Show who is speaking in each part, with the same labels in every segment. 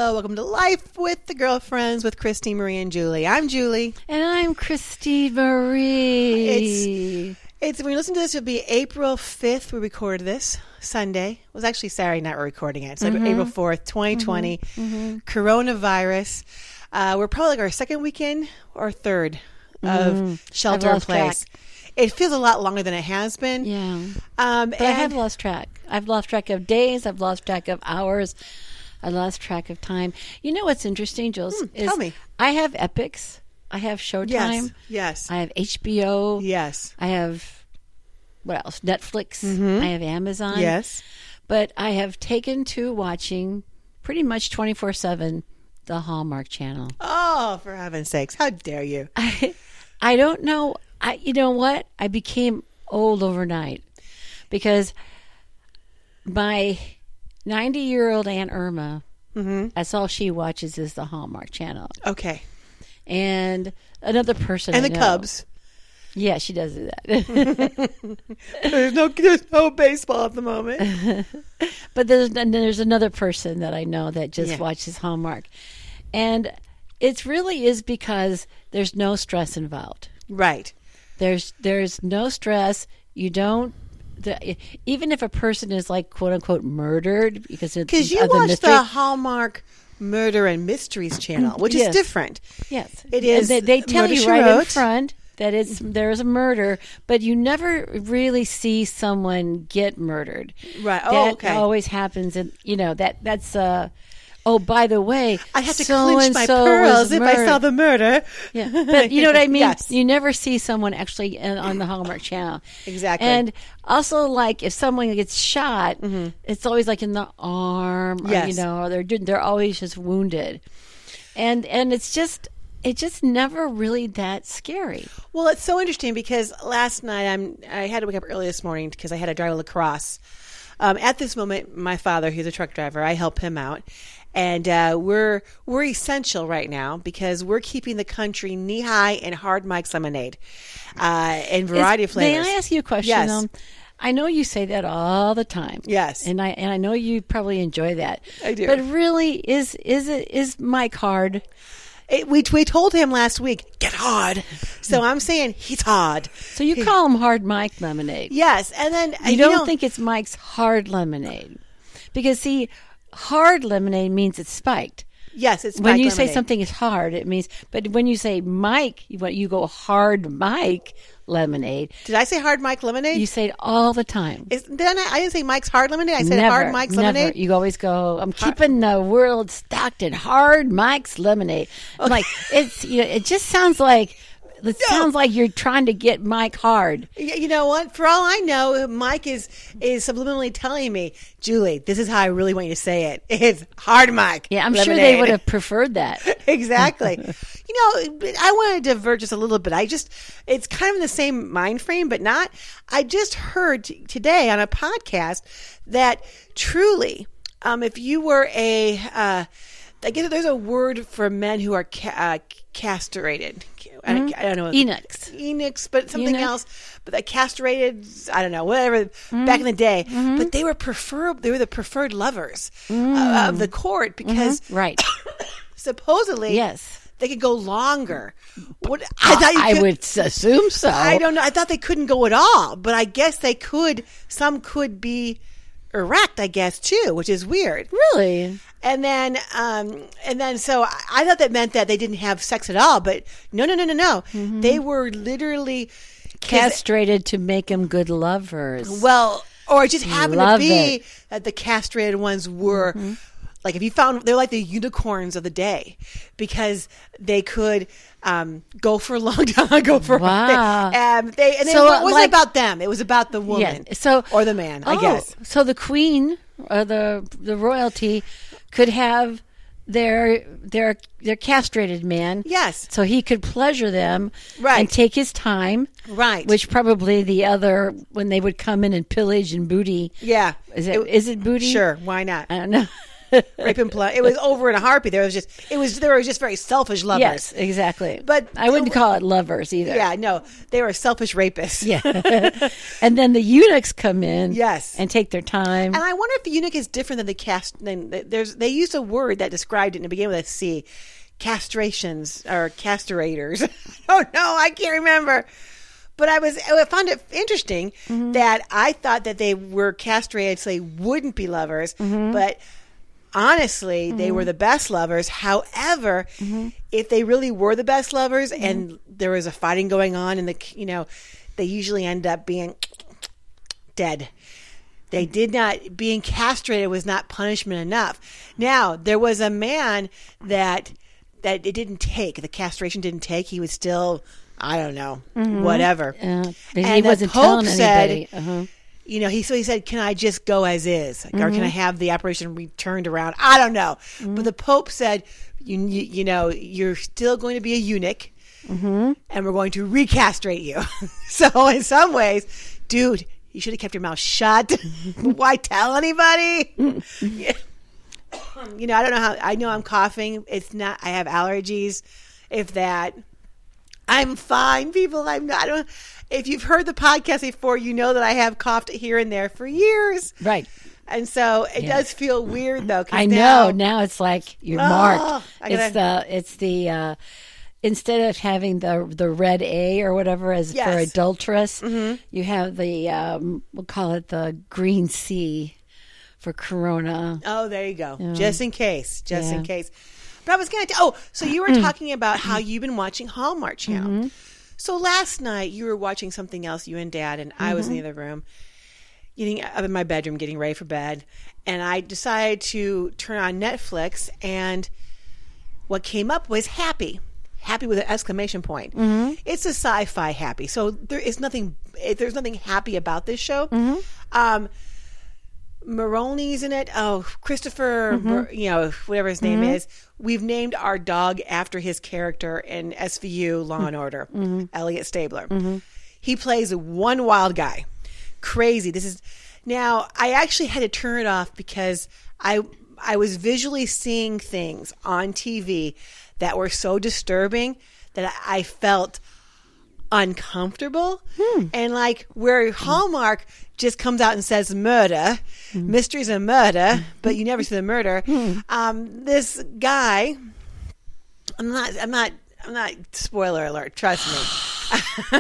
Speaker 1: hello. Welcome to Life with the Girlfriends with Christy, Marie, and Julie. I'm Julie.
Speaker 2: And I'm Christy Marie.
Speaker 1: It's when you listen to this, it'll be April 5th. We recorded this Sunday. It was actually Saturday night we're recording it. So April 4th, 2020. Coronavirus. We're probably like our second weekend or third of shelter in place.
Speaker 2: Track.
Speaker 1: It feels a lot longer than it has been.
Speaker 2: Yeah. But I have lost track. I've lost track of days. I've lost track of hours. I lost track of time. You know what's interesting, Jules?
Speaker 1: Tell me.
Speaker 2: I have Epix. I have Showtime.
Speaker 1: Yes.
Speaker 2: I have HBO.
Speaker 1: Yes.
Speaker 2: I have, what else? Netflix. I have Amazon.
Speaker 1: Yes.
Speaker 2: But I have taken to watching pretty much 24/7 the Hallmark Channel.
Speaker 1: Oh, for heaven's sakes. How dare you?
Speaker 2: I don't know. You know what? I became old overnight because my 90-year-old Aunt Irma, that's all she watches is the Hallmark Channel.
Speaker 1: Okay.
Speaker 2: And another person
Speaker 1: and
Speaker 2: I
Speaker 1: the
Speaker 2: know,
Speaker 1: Cubs.
Speaker 2: Yeah, she does do that.
Speaker 1: There's no baseball at the moment.
Speaker 2: But there's another person that I know that just watches Hallmark. And it really is because there's no stress involved.
Speaker 1: Right.
Speaker 2: There's no stress. You don't. Even if a person is like quote unquote murdered because you
Speaker 1: watch the Hallmark Murder and Mysteries channel, which is different.
Speaker 2: Yes,
Speaker 1: it is.
Speaker 2: They tell you right in front that there's a murder, but you never really see someone get murdered.
Speaker 1: Right.
Speaker 2: That always happens, and that's. Oh, by the way,
Speaker 1: I have to clench my pearls if I saw the murder.
Speaker 2: Yeah, but you know what I mean?
Speaker 1: Yes.
Speaker 2: You never see someone actually on the Hallmark Channel.
Speaker 1: Exactly.
Speaker 2: And also, like, if someone gets shot, it's always like in the arm, or, they're always just wounded. And it just never really that scary.
Speaker 1: Well, it's so interesting because last night I had to wake up early this morning because I had to drive a lacrosse. At this moment, my father, he's a truck driver, I help him out. And we're essential right now because we're keeping the country knee high in hard Mike's lemonade, in variety of flavors.
Speaker 2: May I ask you a question?
Speaker 1: Yes.
Speaker 2: I know you say that all the time.
Speaker 1: Yes.
Speaker 2: And I know you probably enjoy that.
Speaker 1: I do.
Speaker 2: But really, is Mike hard?
Speaker 1: We told him last week, get hard. So I'm saying he's hard.
Speaker 2: So you call him Hard Mike Lemonade.
Speaker 1: Yes. And then
Speaker 2: you don't think it's Mike's Hard Lemonade. Because see, hard lemonade means it's spiked.
Speaker 1: Yes, it's spiked
Speaker 2: when you
Speaker 1: lemonade.
Speaker 2: say something is hard, it means. But when you say Mike, you go Hard Mike Lemonade.
Speaker 1: Did I say Hard Mike Lemonade?
Speaker 2: You say it all the time.
Speaker 1: I didn't say Mike's Hard Lemonade. I said Hard Mike's Lemonade.
Speaker 2: You always go, I'm keeping the world stocked in Hard Mike's Lemonade. I'm like, it just sounds like. It sounds like you're trying to get Mike hard.
Speaker 1: You know what? For all I know, Mike is subliminally telling me, Julie, this is how I really want you to say it. It's Hard Mike.
Speaker 2: Yeah, I'm
Speaker 1: lemonade.
Speaker 2: sure they would have preferred that.
Speaker 1: Exactly. I want to divert just a little bit. It's kind of in the same mind frame, but not. I just heard today on a podcast that truly, if you were I guess there's a word for men who are castrated. I don't know. Eunuchs, but something else. But they castrated, I don't know, whatever, back in the day. But they were the preferred lovers of the court because
Speaker 2: right.
Speaker 1: supposedly they could go longer.
Speaker 2: I would assume so.
Speaker 1: I don't know. I thought they couldn't go at all, but I guess they could. Some could be erect, I guess, too, which is weird.
Speaker 2: Really?
Speaker 1: And then, so I thought that meant that they didn't have sex at all, but no. They were literally
Speaker 2: castrated to make them good lovers.
Speaker 1: Well, or it just happened to be that the castrated ones were, like, if you found, they're like the unicorns of the day because they could go for a long time, go for
Speaker 2: wow.
Speaker 1: It wasn't about them; it was about the woman, or the man, I guess.
Speaker 2: So the queen, or the royalty, could have their castrated man.
Speaker 1: Yes.
Speaker 2: So he could pleasure them.
Speaker 1: Right.
Speaker 2: And take his time.
Speaker 1: Right.
Speaker 2: Which probably the other, when they would come in and pillage and booty.
Speaker 1: Yeah.
Speaker 2: Is it booty?
Speaker 1: Sure. Why not?
Speaker 2: I don't know.
Speaker 1: rape and plunder. It was over in a heartbeat. They were just very selfish lovers.
Speaker 2: Yes, exactly.
Speaker 1: But
Speaker 2: I wouldn't call it lovers either.
Speaker 1: Yeah, no, they were selfish rapists.
Speaker 2: Yeah. And then the eunuchs come in.
Speaker 1: Yes.
Speaker 2: And take their time.
Speaker 1: And I wonder if the eunuch is different than they use a word that described it in the beginning with a C. Castrations or castrators. Oh no, I can't remember. But I found it interesting that I thought that they were castrated so they wouldn't be lovers. But honestly, they were the best lovers. However, if they really were the best lovers and there was a fighting going on and they usually end up being dead. They did not, being castrated was not punishment enough. Now, there was a man that it didn't take. The castration didn't take. He was still, I don't know, whatever.
Speaker 2: But he
Speaker 1: and
Speaker 2: wasn't
Speaker 1: the Pope
Speaker 2: telling
Speaker 1: said,
Speaker 2: anybody.
Speaker 1: he said, can I just go as is? Or can I have the operation returned around? I don't know. But the Pope said, you're still going to be a eunuch and we're going to recastrate you. So in some ways, dude, you should have kept your mouth shut. Why tell anybody? Yeah. I don't know how. I know I'm coughing. It's not. I have allergies. If that, I'm fine, people. I'm not. If you've heard the podcast before, you know that I have coughed here and there for years.
Speaker 2: Right.
Speaker 1: And so it does feel weird, though.
Speaker 2: I know. Now it's like you're marked. It's the instead of having the red A or whatever as for adulteress, you have the we'll call it the green C for corona.
Speaker 1: Oh, there you go. Yeah. Just in case. In case. But I was going to... so you were talking about how you've been watching Hallmark Channel. So last night you were watching something else, you and Dad, and I was in the other room, getting up in my bedroom, getting ready for bed. And I decided to turn on Netflix, and what came up was Happy. Happy with an exclamation point. It's a sci-fi Happy. So there's nothing happy about this show. Maroney's in it. Oh, Christopher, whatever his name is. We've named our dog after his character in SVU Law and Order, Elliot Stabler. He plays one wild guy. Crazy. Now, I actually had to turn it off because I was visually seeing things on TV that were so disturbing that I felt uncomfortable. And like where Hallmark just comes out and says murder, mysteries and murder, but you never see the murder. This guy, I'm not spoiler alert, trust me.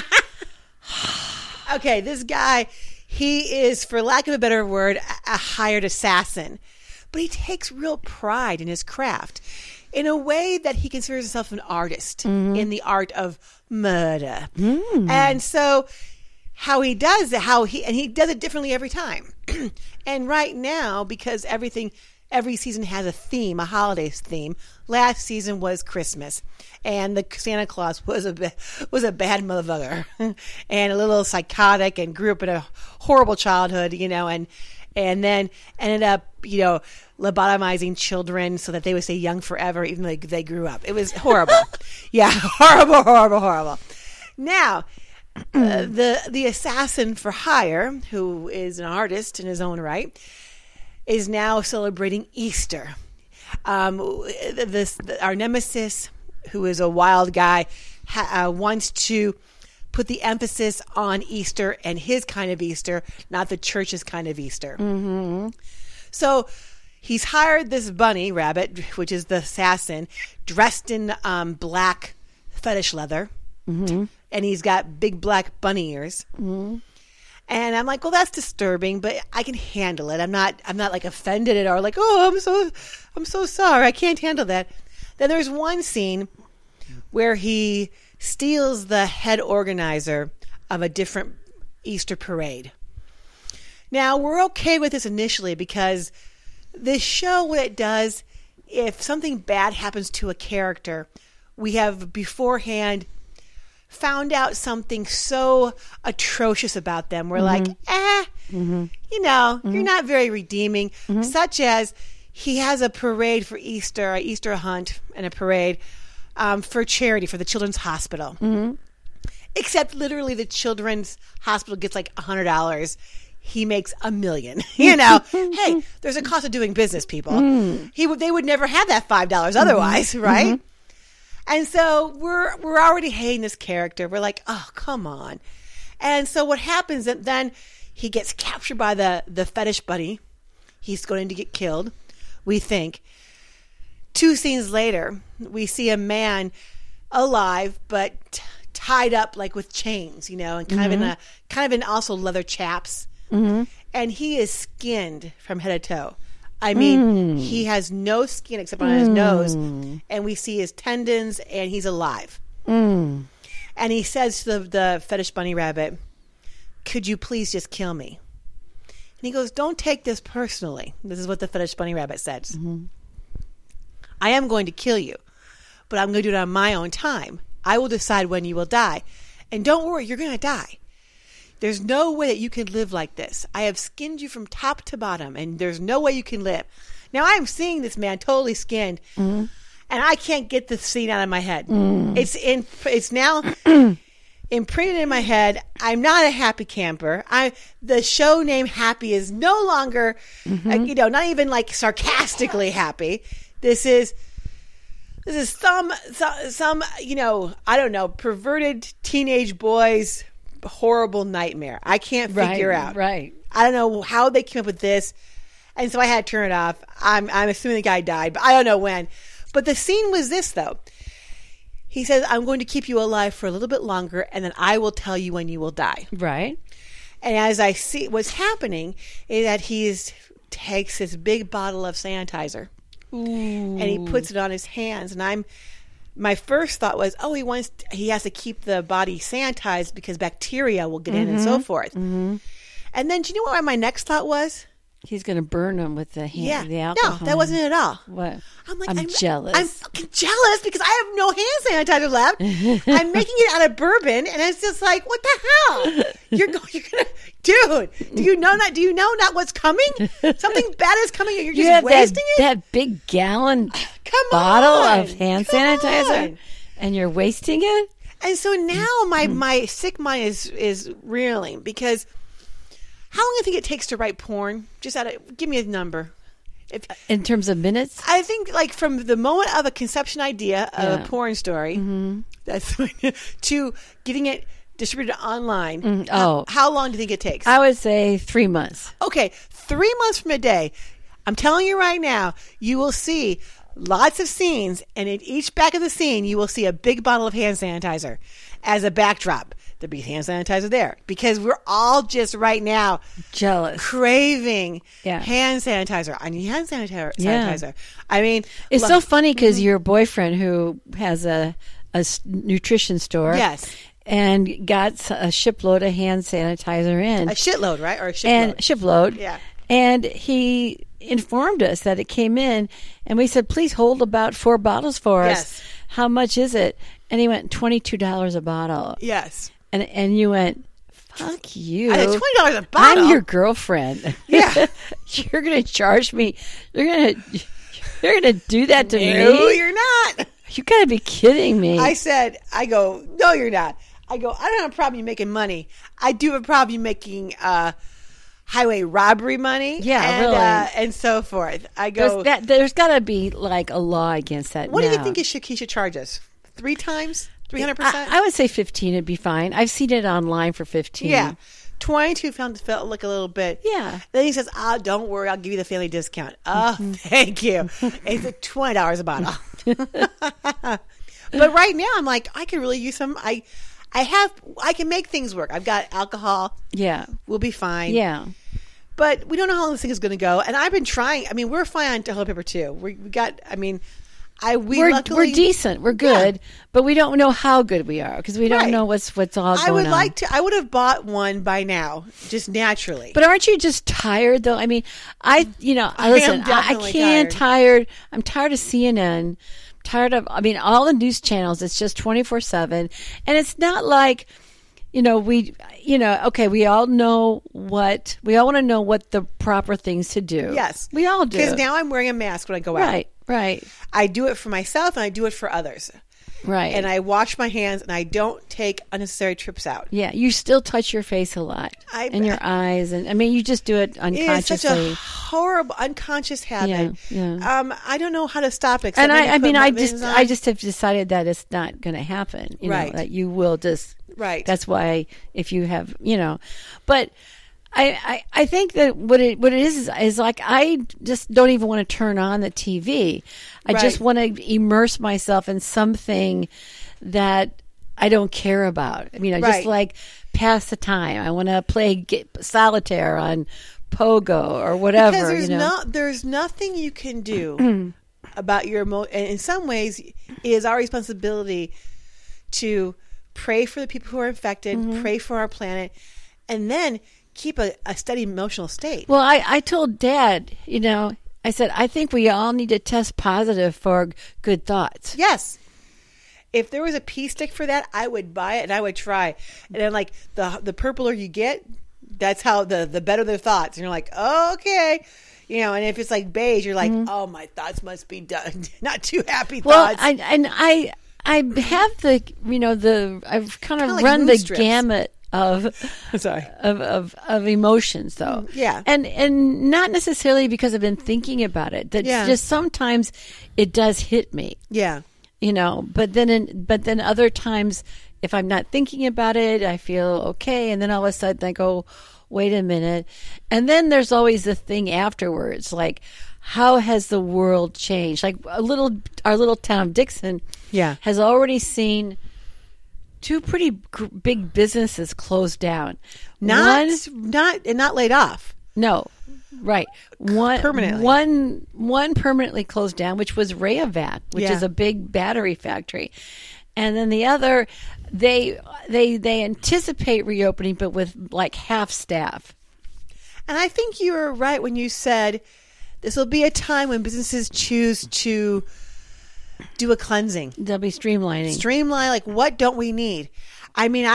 Speaker 1: Okay, this guy, he is, for lack of a better word, a hired assassin, but he takes real pride in his craft in a way that he considers himself an artist in the art of murder. And so how he does it, he does it differently every time. And right now, because every season has a theme, a holiday theme. Last season was Christmas, and the Santa Claus was a bad motherfucker and a little psychotic and grew up in a horrible childhood, and then ended up, lobotomizing children so that they would stay young forever, even though they grew up. It was horrible. Yeah, horrible. Now, the assassin for hire, who is an artist in his own right, is now celebrating Easter. Our nemesis, who is a wild guy, wants to put the emphasis on Easter and his kind of Easter, not the church's kind of Easter. So he's hired this bunny rabbit, which is the assassin, dressed in black fetish leather, and he's got big black bunny ears. And I'm like, well, that's disturbing, but I can handle it. I'm not like offended at or like, oh, I'm so sorry, I can't handle that. Then there's one scene where he steals the head organizer of a different Easter parade. Now, we're okay with this initially because this show, what it does, if something bad happens to a character, we have beforehand found out something so atrocious about them. We're like, you're not very redeeming. Such as he has a parade for Easter, an Easter hunt and a parade for charity for the Children's Hospital. Except literally the Children's Hospital gets like $100. he makes $1 million. Hey, there's a cost of doing business, people. They would never have that $5 otherwise, right? And so we're already hating this character. We're like, oh, come on. And so what happens then he gets captured by the fetish bunny. He's going to get killed, we think. 2 scenes later, we see a man alive, but tied up like with chains, and kind of in also leather chaps. And he is skinned from head to toe. I mean, he has no skin except on his nose, and we see his tendons, and he's alive. And he says to the fetish bunny rabbit, "Could you please just kill me?" And he goes, "Don't take this personally." This is what the fetish bunny rabbit says. "I am going to kill you, but I'm going to do it on my own time. I will decide when you will die. And don't worry, you're going to die. There's no way that you can live like this. I have skinned you from top to bottom, and there's no way you can live." Now, I'm seeing this man totally skinned, and I can't get the scene out of my head. It's now imprinted in my head. I'm not a happy camper. The show name Happy is no longer, not even like sarcastically happy. This is some I don't know, perverted teenage boy's horrible nightmare. I can't figure out.
Speaker 2: Right.
Speaker 1: I don't know how they came up with this, and so I had to turn it off. I'm assuming the guy died, but I don't know when. But the scene was this, though. He says, "I'm going to keep you alive for a little bit longer, and then I will tell you when you will die."
Speaker 2: Right.
Speaker 1: And as I see what's happening is that he takes this big bottle of sanitizer. And he puts it on his hands, and my first thought was, oh, he has to keep the body sanitized because bacteria will get in and so forth. And then, do you know what my next thought was?
Speaker 2: He's going to burn them with the alcohol.
Speaker 1: No, that wasn't it at all.
Speaker 2: What?
Speaker 1: I'm
Speaker 2: jealous.
Speaker 1: I'm fucking jealous because I have no hand sanitizer left. I'm making it out of bourbon, and it's just like, what the hell? You're gonna, dude. Do you know not what's coming? Something bad is coming, and you're just wasting it.
Speaker 2: That big gallon bottle of hand sanitizer, and you're wasting it.
Speaker 1: And so now my sick mind is reeling because. How long do you think it takes to write porn? Give me a number.
Speaker 2: In terms of minutes?
Speaker 1: I think like from the moment of a conception idea of a porn story that's to getting it distributed online. How long do you think it takes?
Speaker 2: I would say 3 months.
Speaker 1: Okay, 3 months from today. I'm telling you right now, you will see lots of scenes, and in each back of the scene, you will see a big bottle of hand sanitizer as a backdrop. There'll be hand sanitizer there because we're all just right now
Speaker 2: jealous,
Speaker 1: craving hand sanitizer. I need hand sanitizer.
Speaker 2: Yeah.
Speaker 1: I mean,
Speaker 2: it's so funny because your boyfriend, who has a nutrition store, and got a shipload of hand sanitizer in.
Speaker 1: A shitload, right? Or a shipload.
Speaker 2: And shipload.
Speaker 1: Yeah.
Speaker 2: And he informed us that it came in, and we said, "Please hold about 4 bottles for us. How much is it?" And he went, $22 a bottle.
Speaker 1: Yes.
Speaker 2: And you went, "Fuck you.
Speaker 1: I said, $20 a bottle?
Speaker 2: I'm your girlfriend.
Speaker 1: Yeah.
Speaker 2: You're going to charge me. You're going to do that to me?
Speaker 1: No, you're not.
Speaker 2: You got to be kidding me."
Speaker 1: I go, "No, you're not." I go, "I don't have a problem you making money. I do have a problem you making highway robbery money."
Speaker 2: Yeah, really.
Speaker 1: And so forth. I go,
Speaker 2: there's got to be like a law against that.
Speaker 1: What do you think he should charge us? 3 times? 300%?
Speaker 2: I would say 15 would be fine. I've seen it online for 15.
Speaker 1: Yeah. 22 felt like a little bit.
Speaker 2: Yeah.
Speaker 1: Then he says, "Don't worry, I'll give you the family discount." Oh, thank you. It's $20 a bottle. But right now, I'm like, I could really use some. I can make things work. I've got alcohol.
Speaker 2: Yeah.
Speaker 1: We'll be fine.
Speaker 2: Yeah.
Speaker 1: But we don't know how long this thing is going to go. And I've been trying. I mean, we're fine on toilet paper too. We're
Speaker 2: decent. We're good, but we don't know how good we are because we don't know what's all going on.
Speaker 1: I would have bought one by now, just naturally.
Speaker 2: But aren't you just tired though? I mean, I can't tired. I'm tired of CNN. Tired of, all the news channels. It's just 24/7, and it's not like, we all want to know what the proper things to do.
Speaker 1: Yes,
Speaker 2: we all do.
Speaker 1: Because now I'm wearing a mask when I go out.
Speaker 2: Right.
Speaker 1: I do it for myself and I do it for others.
Speaker 2: Right.
Speaker 1: And I wash my hands, and I don't take unnecessary trips out.
Speaker 2: Yeah, you still touch your face a lot and your eyes, and I mean, you just do it unconsciously.
Speaker 1: It's such a horrible unconscious habit.
Speaker 2: Yeah.
Speaker 1: I don't know how to stop it.
Speaker 2: And I just have decided that it's not going to happen. You know,
Speaker 1: Right.
Speaker 2: that you will just.
Speaker 1: Right.
Speaker 2: That's why if you have, but I think that what it is like I just don't even want to turn on the TV. I just want to immerse myself in something that I don't care about. I mean, I just like pass the time. I want to play solitaire on Pogo or whatever.
Speaker 1: Because there's nothing you can do about your and in some ways, it is our responsibility to pray for the people who are infected, pray for our planet, and then keep a steady emotional state.
Speaker 2: Well, I told Dad, I said, I think we all need to test positive for good thoughts.
Speaker 1: Yes. If there was a pea stick for that, I would buy it and I would try. And then, like, the purpler you get, that's how the better their thoughts. And you're like, oh, okay. And if it's like beige, you're like, oh, my thoughts must be done. Not too happy thoughts.
Speaker 2: Well, I have I've kind of
Speaker 1: like
Speaker 2: run
Speaker 1: mood
Speaker 2: the
Speaker 1: strips.
Speaker 2: gamut of
Speaker 1: Sorry.
Speaker 2: of emotions, though.
Speaker 1: Yeah.
Speaker 2: And not necessarily because I've been thinking about it. That just sometimes it does hit me.
Speaker 1: Yeah.
Speaker 2: But then other times, if I'm not thinking about it, I feel okay, and then all of a sudden I go, wait a minute, and then there's always the thing afterwards, like, how has the world changed? Like our little town of Dixon, has already seen two pretty big businesses closed down.
Speaker 1: Not laid off.
Speaker 2: No. Right. One
Speaker 1: permanently.
Speaker 2: One permanently closed down, which was Rayovac, which is a big battery factory. And then the other, they anticipate reopening, but with like half staff.
Speaker 1: And I think you were right when you said this will be a time when businesses choose to do a cleansing.
Speaker 2: They'll be streamlining.
Speaker 1: Streamline, like, what don't we need? I mean,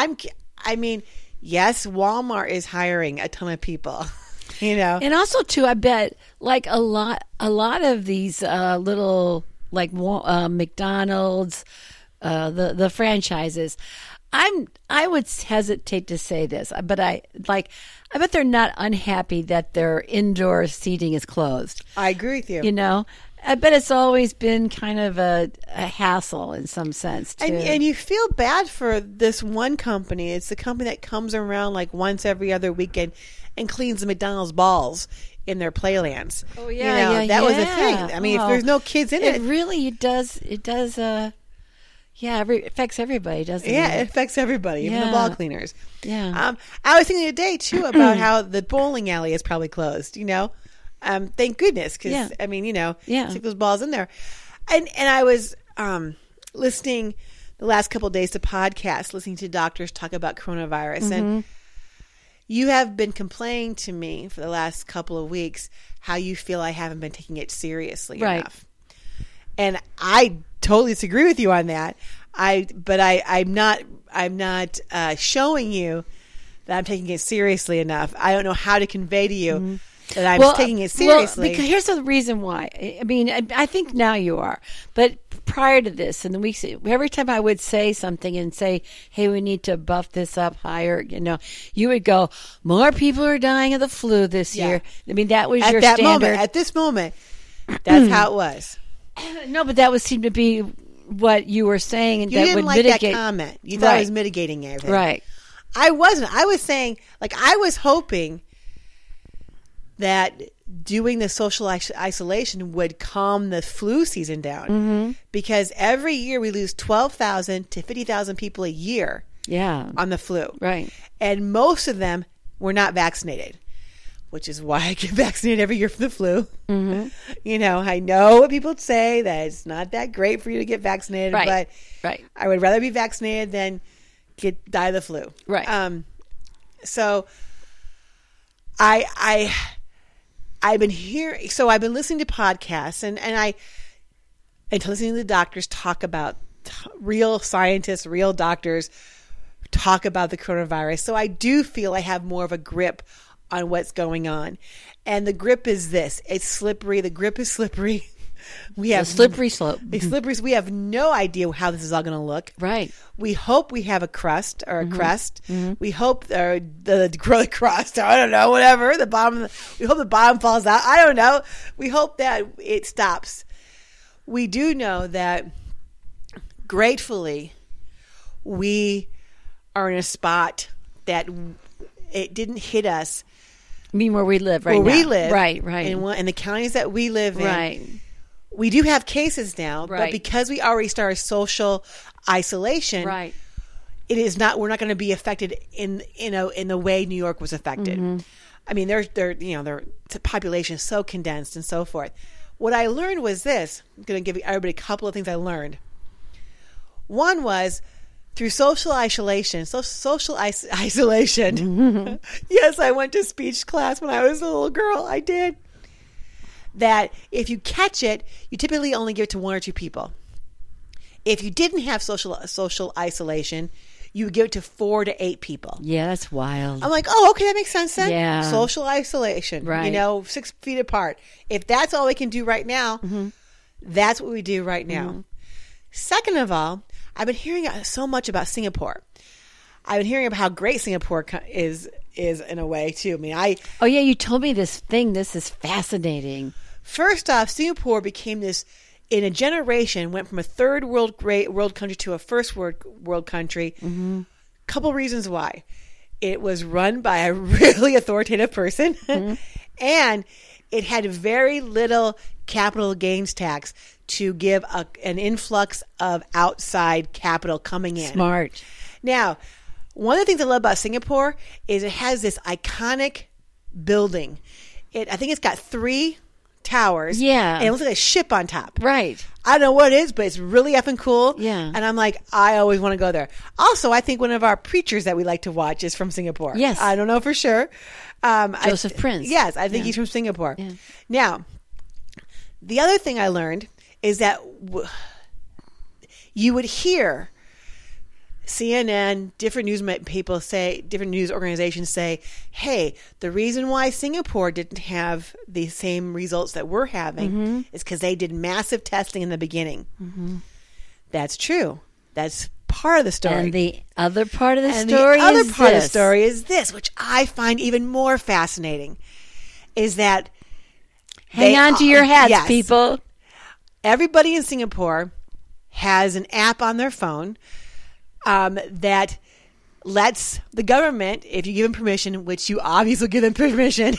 Speaker 1: yes, Walmart is hiring a ton of people.
Speaker 2: And also too, I bet like a lot of these little like McDonald's, the franchises. I would hesitate to say this, but I bet they're not unhappy that their indoor seating is closed.
Speaker 1: I agree with you.
Speaker 2: I bet it's always been kind of a hassle in some sense too.
Speaker 1: And you feel bad for this one company. It's the company that comes around like once every other weekend and cleans the McDonald's balls in their playlands.
Speaker 2: Oh yeah,
Speaker 1: that was a thing. I mean, if there's no kids in it,
Speaker 2: it does. It affects everybody, doesn't it?
Speaker 1: Yeah, it affects everybody, even the ball cleaners.
Speaker 2: Yeah.
Speaker 1: I was thinking today too about how the bowling alley is probably closed. Thank goodness, because stick those balls in there. And I was listening the last couple of days to podcasts, listening to doctors talk about coronavirus, and you have been complaining to me for the last couple of weeks how you feel I haven't been taking it seriously enough. And I totally disagree with you on that. I'm not showing you that I'm taking it seriously enough. I don't know how to convey to you that I'm taking it seriously.
Speaker 2: Because here's the reason why. I mean, I think now you are, but prior to this, in the weeks, every time I would say something and say, "Hey, we need to buff this up higher," you would go, "More people are dying of the flu this year." I mean, that was your standard.
Speaker 1: At this moment, that's how it was.
Speaker 2: No, but that would seem to be what you were saying, and
Speaker 1: you
Speaker 2: that
Speaker 1: didn't
Speaker 2: would
Speaker 1: like
Speaker 2: mitigate.
Speaker 1: That comment. You thought I was mitigating everything,
Speaker 2: right?
Speaker 1: I wasn't. I was saying, I was hoping that doing the social isolation would calm the flu season down, because every year we lose 12,000 to 50,000 people a year. On the flu,
Speaker 2: right?
Speaker 1: And most of them were not vaccinated, which is why I get vaccinated every year for the flu. I know what people say, that it's not that great for you to get vaccinated, but I would rather be vaccinated than die of the flu.
Speaker 2: Right.
Speaker 1: So I've been hearing, so I've been listening to podcasts and listening to the doctors talk about, real scientists, real doctors talk about the coronavirus. So I do feel I have more of a grip on what's going on. And the grip is this. It's slippery. The grip is slippery. We have
Speaker 2: slippery slope.
Speaker 1: The slippery. We have no idea how this is all going to look.
Speaker 2: Right.
Speaker 1: We hope we have a crust or a crest. We hope the crust. I don't know. Whatever the bottom. We hope the bottom falls out. I don't know. We hope that it stops. We do know that, gratefully, we are in a spot that it didn't hit us.
Speaker 2: I mean, where we live right now.
Speaker 1: Where we live.
Speaker 2: Right.
Speaker 1: In the counties that we live in.
Speaker 2: Right.
Speaker 1: We do have cases now, but
Speaker 2: Right.
Speaker 1: because we already started social isolation,
Speaker 2: Right.
Speaker 1: it is not. We're not going to be affected in the way New York was affected. I mean, their population is so condensed and so forth. What I learned was this. I'm going to give everybody a couple of things I learned. One was through social isolation. Isolation. Yes, I went to speech class when I was a little girl. I did. That if you catch it, you typically only give it to one or two people. If you didn't have social isolation, you would give it to 4 to 8 people.
Speaker 2: Yeah, that's wild.
Speaker 1: I'm like, oh, okay, that makes sense then.
Speaker 2: Yeah.
Speaker 1: Social isolation.
Speaker 2: Right.
Speaker 1: 6 feet apart. If that's all we can do right now, that's what we do right now. Second of all, I've been hearing so much about Singapore. I've been hearing about how great Singapore is in a way too. I mean,
Speaker 2: Oh yeah, you told me this thing. This is fascinating.
Speaker 1: First off, Singapore became this, in a generation, went from a third world country to a first world country. Couple reasons why. It was run by a really authoritative person, and it had very little capital gains tax to give an influx of outside capital coming in.
Speaker 2: Smart.
Speaker 1: Now, one of the things I love about Singapore is it has this iconic building. I think it's got 3 towers.
Speaker 2: Yeah.
Speaker 1: And it looks like a ship on top.
Speaker 2: Right.
Speaker 1: I don't know what it is, but it's really effing cool.
Speaker 2: Yeah.
Speaker 1: And I'm like, I always want to go there. Also, I think one of our preachers that we like to watch is from Singapore.
Speaker 2: Yes.
Speaker 1: I don't know for sure.
Speaker 2: Joseph Prince.
Speaker 1: Yes, I think he's from Singapore.
Speaker 2: Yeah.
Speaker 1: Now, the other thing I learned is that you would hear CNN, different news organizations say, hey, the reason why Singapore didn't have the same results that we're having is because they did massive testing in the beginning. That's true. That's part of the story.
Speaker 2: And the other part of the
Speaker 1: And
Speaker 2: story
Speaker 1: the other
Speaker 2: is
Speaker 1: part of the
Speaker 2: this.
Speaker 1: story is this, which I find even more fascinating, is that
Speaker 2: Hang on to your hats,
Speaker 1: yes.
Speaker 2: people.
Speaker 1: Everybody in Singapore has an app on their phone that lets the government, if you give them permission, which you obviously give them permission,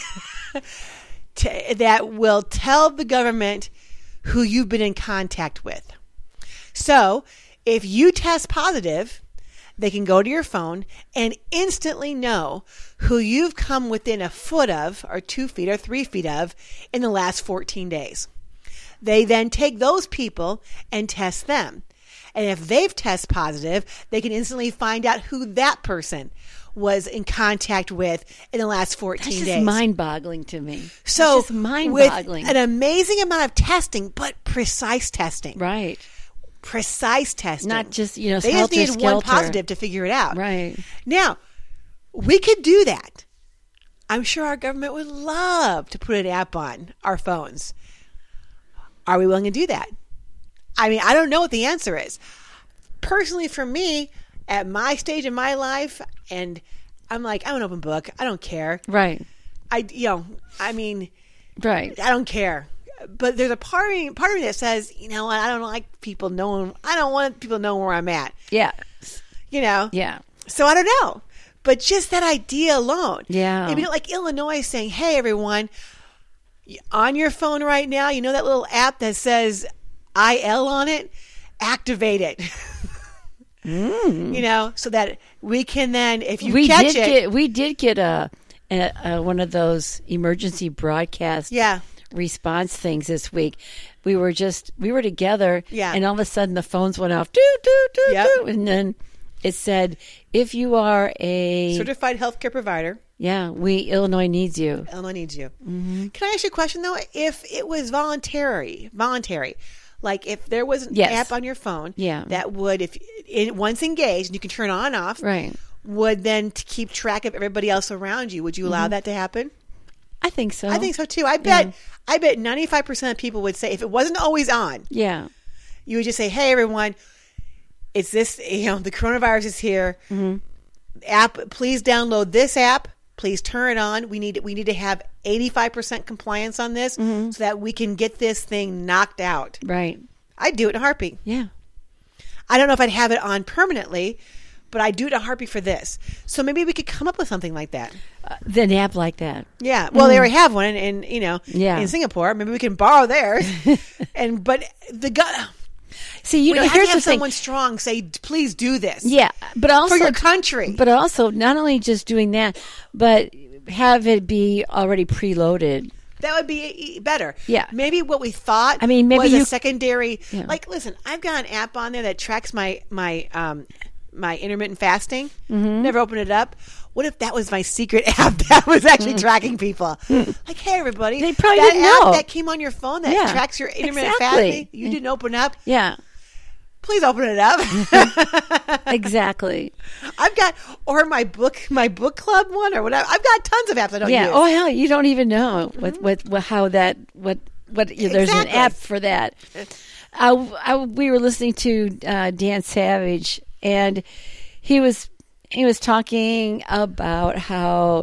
Speaker 1: that will tell the government who you've been in contact with. So if you test positive, they can go to your phone and instantly know who you've come within a foot of, or 2 feet or 3 feet of, in the last 14 days. They then take those people and test them. And if they've tested positive, they can instantly find out who that person was in contact with in the last 14
Speaker 2: That's
Speaker 1: days.
Speaker 2: just mind-boggling to me.
Speaker 1: So
Speaker 2: That's just mind-boggling.
Speaker 1: with an amazing amount of testing, but precise testing.
Speaker 2: Right.
Speaker 1: Precise testing.
Speaker 2: Not just,
Speaker 1: they just
Speaker 2: helter
Speaker 1: needed one
Speaker 2: skelter.
Speaker 1: positive to figure it out.
Speaker 2: Right.
Speaker 1: Now, we could do that. I'm sure our government would love to put an app on our phones. Are we willing to do that? I mean, I don't know what the answer is. Personally, for me, at my stage in my life, and I'm like, I'm an open book. I don't care.
Speaker 2: Right.
Speaker 1: I
Speaker 2: Right.
Speaker 1: don't care. But there's a part of me that says, I don't like people knowing. I don't want people to know where I'm at.
Speaker 2: Yeah.
Speaker 1: Yeah. So I don't know. But just that idea alone.
Speaker 2: Yeah.
Speaker 1: Maybe like Illinois saying, hey, everyone, on your phone right now, that little app that says IL on it, activate it. So that we can then, if you catch it.
Speaker 2: We did get a one of those emergency broadcast response things this week. We were together, and all of a sudden the phones went off, doo, doo, doo, doo, and then it said, if you are a
Speaker 1: certified healthcare provider,
Speaker 2: Illinois needs you.
Speaker 1: Illinois needs you. Mm-hmm. Can I ask you a question though? If it was voluntary, like if there was an app on your phone, that would, once engaged, you can turn on and off,
Speaker 2: right?
Speaker 1: Would then keep track of everybody else around you. Would you allow that to happen?
Speaker 2: I think so.
Speaker 1: I think so too. I bet 95% of people would say if it wasn't always on,
Speaker 2: Yeah.
Speaker 1: you would just say, "Hey, everyone, it's this. The coronavirus is here. App, please download this app. Please turn it on. We need to have 85% compliance on this so that we can get this thing knocked out."
Speaker 2: Right.
Speaker 1: I'd do it in a heartbeat.
Speaker 2: Yeah.
Speaker 1: I don't know if I'd have it on permanently, but I'd do it in a heartbeat for this. So maybe we could come up with something like that.
Speaker 2: An app like that.
Speaker 1: Yeah. Well, they already have one in Singapore. Maybe we can borrow theirs. But
Speaker 2: See,
Speaker 1: we have
Speaker 2: here's
Speaker 1: to have
Speaker 2: the thing.
Speaker 1: someone strong say, "Please do this."
Speaker 2: Yeah, but also
Speaker 1: for your country.
Speaker 2: But also, not only just doing that, but have it be already preloaded.
Speaker 1: That would be better.
Speaker 2: Yeah.
Speaker 1: Maybe what we thought
Speaker 2: maybe
Speaker 1: was
Speaker 2: you
Speaker 1: a secondary.
Speaker 2: Yeah.
Speaker 1: Like, listen, I've got an app on there that tracks my intermittent fasting. Never opened it up. What if that was my secret app that was actually tracking people? Like, hey, everybody.
Speaker 2: They probably
Speaker 1: that
Speaker 2: didn't
Speaker 1: app
Speaker 2: know.
Speaker 1: that came on your phone that tracks your intermittent fasting. You didn't open up.
Speaker 2: Yeah.
Speaker 1: Please open it up.
Speaker 2: Exactly.
Speaker 1: I've got, or my book club one or whatever. I've got tons of apps I don't use.
Speaker 2: Oh hell, you don't even know what how that what there's an app for that. We were listening to Dan Savage, and he was talking about how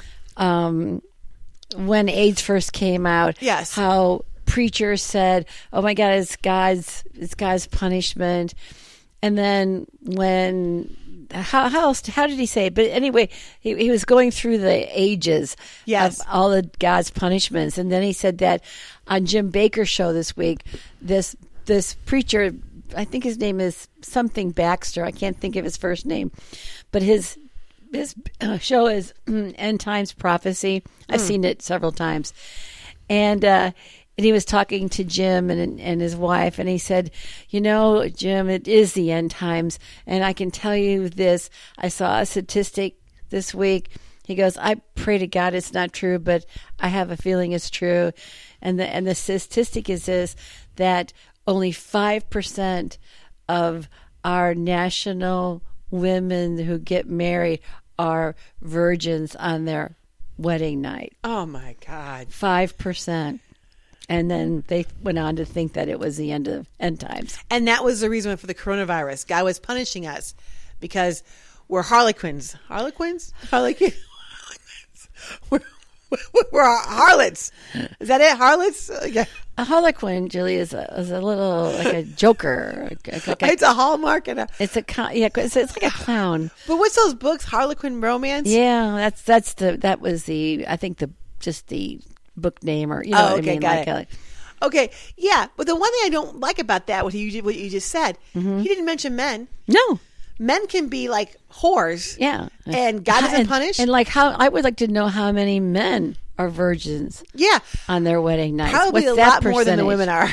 Speaker 2: when AIDS first came out,
Speaker 1: yes,
Speaker 2: how preachers said, "Oh my God, it's God's punishment," and then how did he say it? But anyway, he was going through the ages of all the God's punishments, and then he said that on Jim Bakker's show this week, this preacher, I think his name is something Baxter, I can't think of his first name, but his show is End Times Prophecy. I've seen it several times, and he was talking to Jim and his wife, and he said, "Jim, it is the end times, and I can tell you this. I saw a statistic this week." He goes, "I pray to God it's not true, but I have a feeling it's true." And the statistic is this, that only 5% of our national women who get married are virgins on their wedding night.
Speaker 1: Oh my God.
Speaker 2: 5%. And then they went on to think that it was the end times.
Speaker 1: And that was the reason for the coronavirus. God was punishing us because we're harlequins. Harlequins? We're harlots. Is that it? Harlots? Yeah.
Speaker 2: A harlequin, Julie, is a little like a joker.
Speaker 1: It's a hallmark and
Speaker 2: it's like a clown.
Speaker 1: But what's those books? Harlequin Romance?
Speaker 2: Yeah, that was the book name, or what I mean.
Speaker 1: Got it. Okay, yeah, but the one thing I don't like about that, what you just said, he didn't mention men.
Speaker 2: No,
Speaker 1: men can be like whores.
Speaker 2: Yeah,
Speaker 1: and God doesn't punish.
Speaker 2: And like I would like to know how many men are virgins.
Speaker 1: Yeah,
Speaker 2: on their wedding night.
Speaker 1: Probably a lot more than the women are.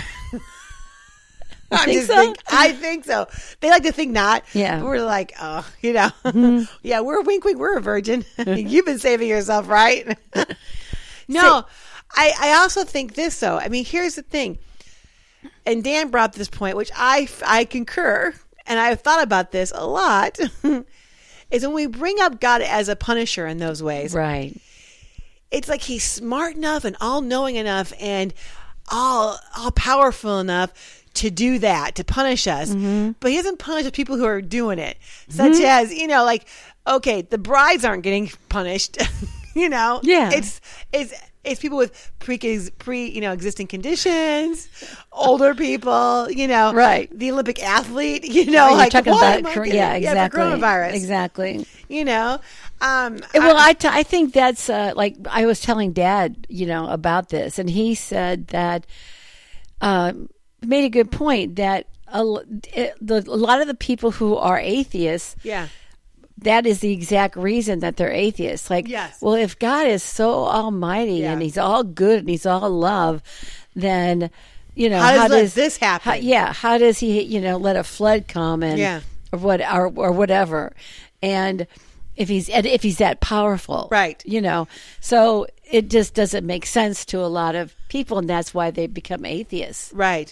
Speaker 1: I think so. They like to think not.
Speaker 2: Yeah.
Speaker 1: We're like, yeah, we're wink, wink, we're a virgin. You've been saving yourself, right? No, I also think this, though. I mean, here's the thing. And Dan brought up this point, which I concur, and I've thought about this a lot, is when we bring up God as a punisher in those ways.
Speaker 2: Right.
Speaker 1: It's like he's smart enough and all-knowing enough and all-powerful enough to do that, to punish us. But he doesn't punish the people who are doing it, such as, okay, the brides aren't getting punished. Yeah, it's people with existing conditions, older people,
Speaker 2: right?
Speaker 1: The Olympic athlete,
Speaker 2: like talking about
Speaker 1: exactly,
Speaker 2: coronavirus, exactly.
Speaker 1: Well,
Speaker 2: I think that's like I was telling Dad, about this, and he said that made a good point that a lot of the people who are atheists, that is the exact reason that they're atheists. Like, well, if God is so almighty and he's all good and he's all love, then,
Speaker 1: how does this happen?
Speaker 2: How does he, let a flood come and or whatever? And if he's that powerful,
Speaker 1: right?
Speaker 2: So it just doesn't make sense to a lot of people, and that's why they become atheists,
Speaker 1: right?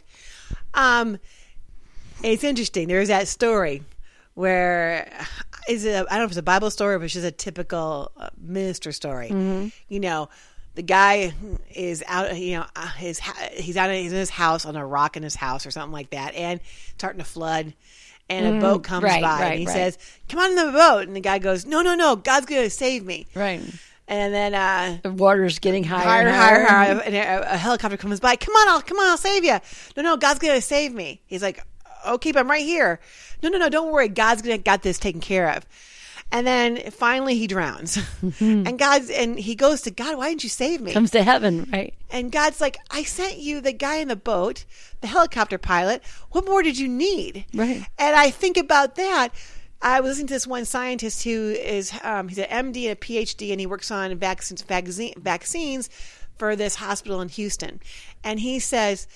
Speaker 1: It's interesting. There's that story where I don't know if it's a Bible story, but it's just a typical minister story. the guy is out, he's in his house on a rock in his house or something like that, and it's starting to flood. And a boat comes by, and he says, "Come on in the boat." And the guy goes, "No, God's going to save me."
Speaker 2: Right.
Speaker 1: And then
Speaker 2: the water's getting higher,
Speaker 1: higher. And a helicopter comes by. Come on, I'll save you. No, God's going to save me. He's like, "Okay, but I'm right here." No, don't worry. God's got this taken care of. And then finally he drowns. And he goes to God, "Why didn't you save me?"
Speaker 2: Comes to heaven, right?
Speaker 1: And God's like, "I sent you the guy in the boat, the helicopter pilot. What more did you need?"
Speaker 2: Right.
Speaker 1: And I think about that. I was listening to this one scientist who is, he's an MD and a PhD, and he works on vaccines for this hospital in Houston. And he says,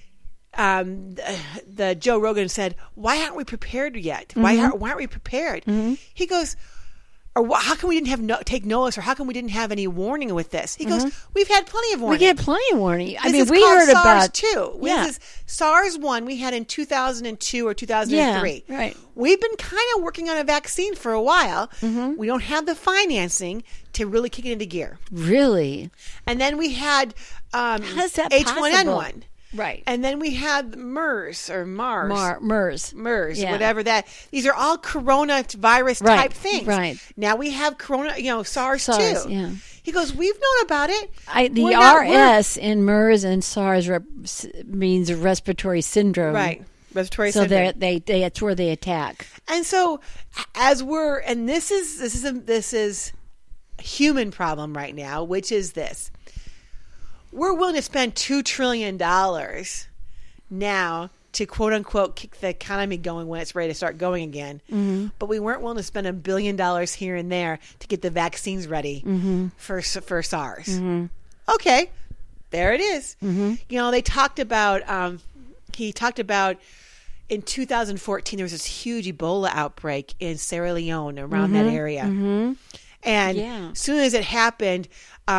Speaker 1: the Joe Rogan said, "Why aren't we prepared yet? Why aren't we prepared?" He goes, "Or how come we didn't take notice, or how come we didn't have any warning with this?" He goes, "We've had plenty of warning.
Speaker 2: We had plenty of warning.
Speaker 1: We heard about SARS-2. This is SARS-1 we had in 2002 or 2003.
Speaker 2: Yeah, right.
Speaker 1: We've been kind of working on a vaccine for a while. We don't have the financing to really kick it into gear.
Speaker 2: Really?
Speaker 1: And then we had
Speaker 2: How is that
Speaker 1: H1N1.
Speaker 2: possible? Right.
Speaker 1: And then we had MERS or Mars.
Speaker 2: MERS, yeah.
Speaker 1: Whatever that. These are all coronavirus type things.
Speaker 2: Right.
Speaker 1: Now we have SARS too.
Speaker 2: Yeah.
Speaker 1: He goes, "We've known about it."
Speaker 2: The RS in MERS and SARS means respiratory syndrome.
Speaker 1: Right. Respiratory syndrome.
Speaker 2: So that's where they attack.
Speaker 1: And so this is a human problem right now, which is this. We're willing to spend $2 trillion now to quote unquote kick the economy going when it's ready to start going again. But we weren't willing to spend $1 billion here and there to get the vaccines ready for SARS. Okay, there it is. They talked about, he talked about in 2014, there was this huge Ebola outbreak in Sierra Leone around that area. And as soon as it happened,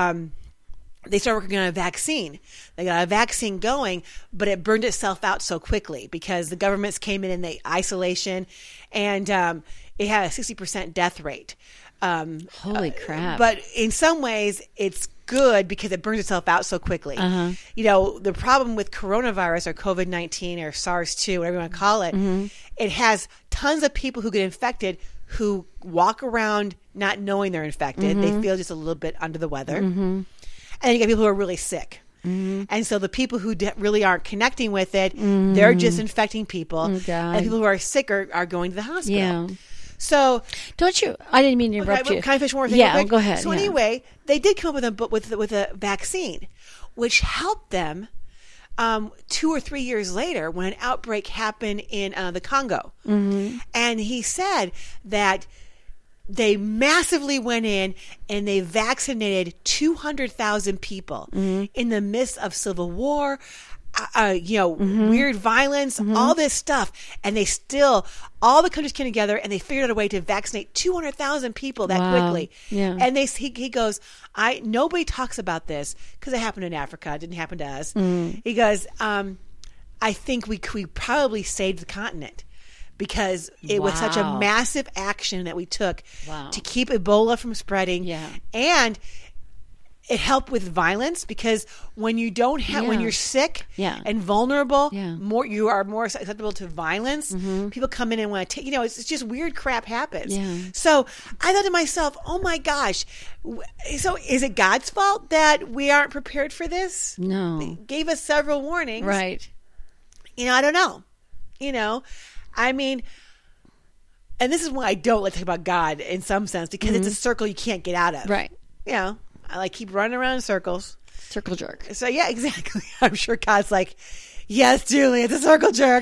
Speaker 1: they started working on a vaccine. They got a vaccine going, but it burned itself out so quickly because the governments came in the isolation, and it had a 60% death rate.
Speaker 2: Holy crap.
Speaker 1: But in some ways, it's good because it burns itself out so quickly. The problem with coronavirus or COVID-19 or SARS-2, whatever you want to call it, it has tons of people who get infected who walk around not knowing they're infected. They feel just a little bit under the weather. And you get people who are really sick. And so the people who really aren't connecting with it, they're just infecting people. And people who are sick are going to the hospital.
Speaker 2: Yeah.
Speaker 1: So,
Speaker 2: don't you? I didn't mean to interrupt you.
Speaker 1: Can I finish one more thing?
Speaker 2: Yeah, go ahead.
Speaker 1: So anyway, they did come up with a vaccine, which helped them 2 or 3 years later when an outbreak happened in the Congo. And he said that they massively went in and they vaccinated 200,000 people in the midst of civil war, weird violence, all this stuff. And all the countries came together and they figured out a way to vaccinate 200,000 people that quickly.
Speaker 2: Yeah.
Speaker 1: And he goes, nobody talks about this because it happened in Africa. It didn't happen to us. He goes, I think we probably saved the continent. Because it was such a massive action that we took to keep Ebola from spreading. Yeah. And it helped with violence because when you don't have, when you're sick and vulnerable, you are more susceptible to violence. People come in and want to take, it's just weird crap happens. So I thought to myself, oh my gosh. So is it God's fault that we aren't prepared for this?
Speaker 2: No.
Speaker 1: He gave us several warnings.
Speaker 2: Right.
Speaker 1: I don't know. I mean, and this is why I don't like to talk about God in some sense, because it's a circle you can't get out of.
Speaker 2: Right.
Speaker 1: I keep running around in circles.
Speaker 2: Circle jerk.
Speaker 1: So, yeah, exactly. I'm sure God's like, yes, Julie, it's a circle jerk.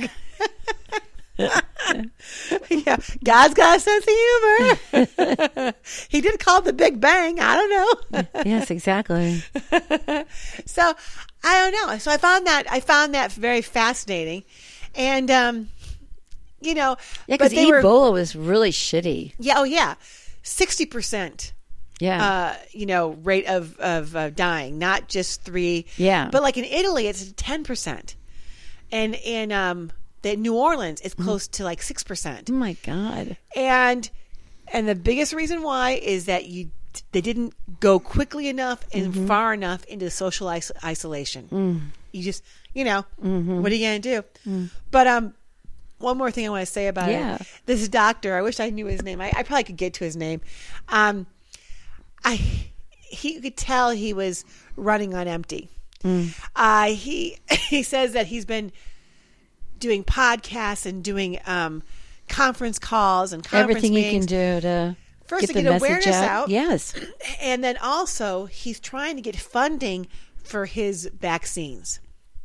Speaker 1: God's got a sense of humor. He did call it the Big Bang. I don't know.
Speaker 2: Yes, exactly.
Speaker 1: So, I don't know. So, I found that very fascinating. And,
Speaker 2: because Ebola was really shitty.
Speaker 1: Yeah. Oh, yeah. 60%.
Speaker 2: Yeah.
Speaker 1: Rate of dying, not just 3.
Speaker 2: Yeah.
Speaker 1: But like in Italy, it's 10%, and in New Orleans, it's close to like 6%.
Speaker 2: Oh my God.
Speaker 1: And the biggest reason why is that you they didn't go quickly enough and far enough into social isolation. You just, what are you going to do? But one more thing I want to say about it. This doctor, I wish I knew his name. I probably could get to his name. He could tell he was running on empty. He says that he's been doing podcasts and doing conference calls and conference
Speaker 2: everything
Speaker 1: meetings.
Speaker 2: He can do to
Speaker 1: First,
Speaker 2: get
Speaker 1: to
Speaker 2: the
Speaker 1: get
Speaker 2: message
Speaker 1: awareness
Speaker 2: out.
Speaker 1: out.
Speaker 2: Yes.
Speaker 1: And then also, he's trying to get funding for his vaccines.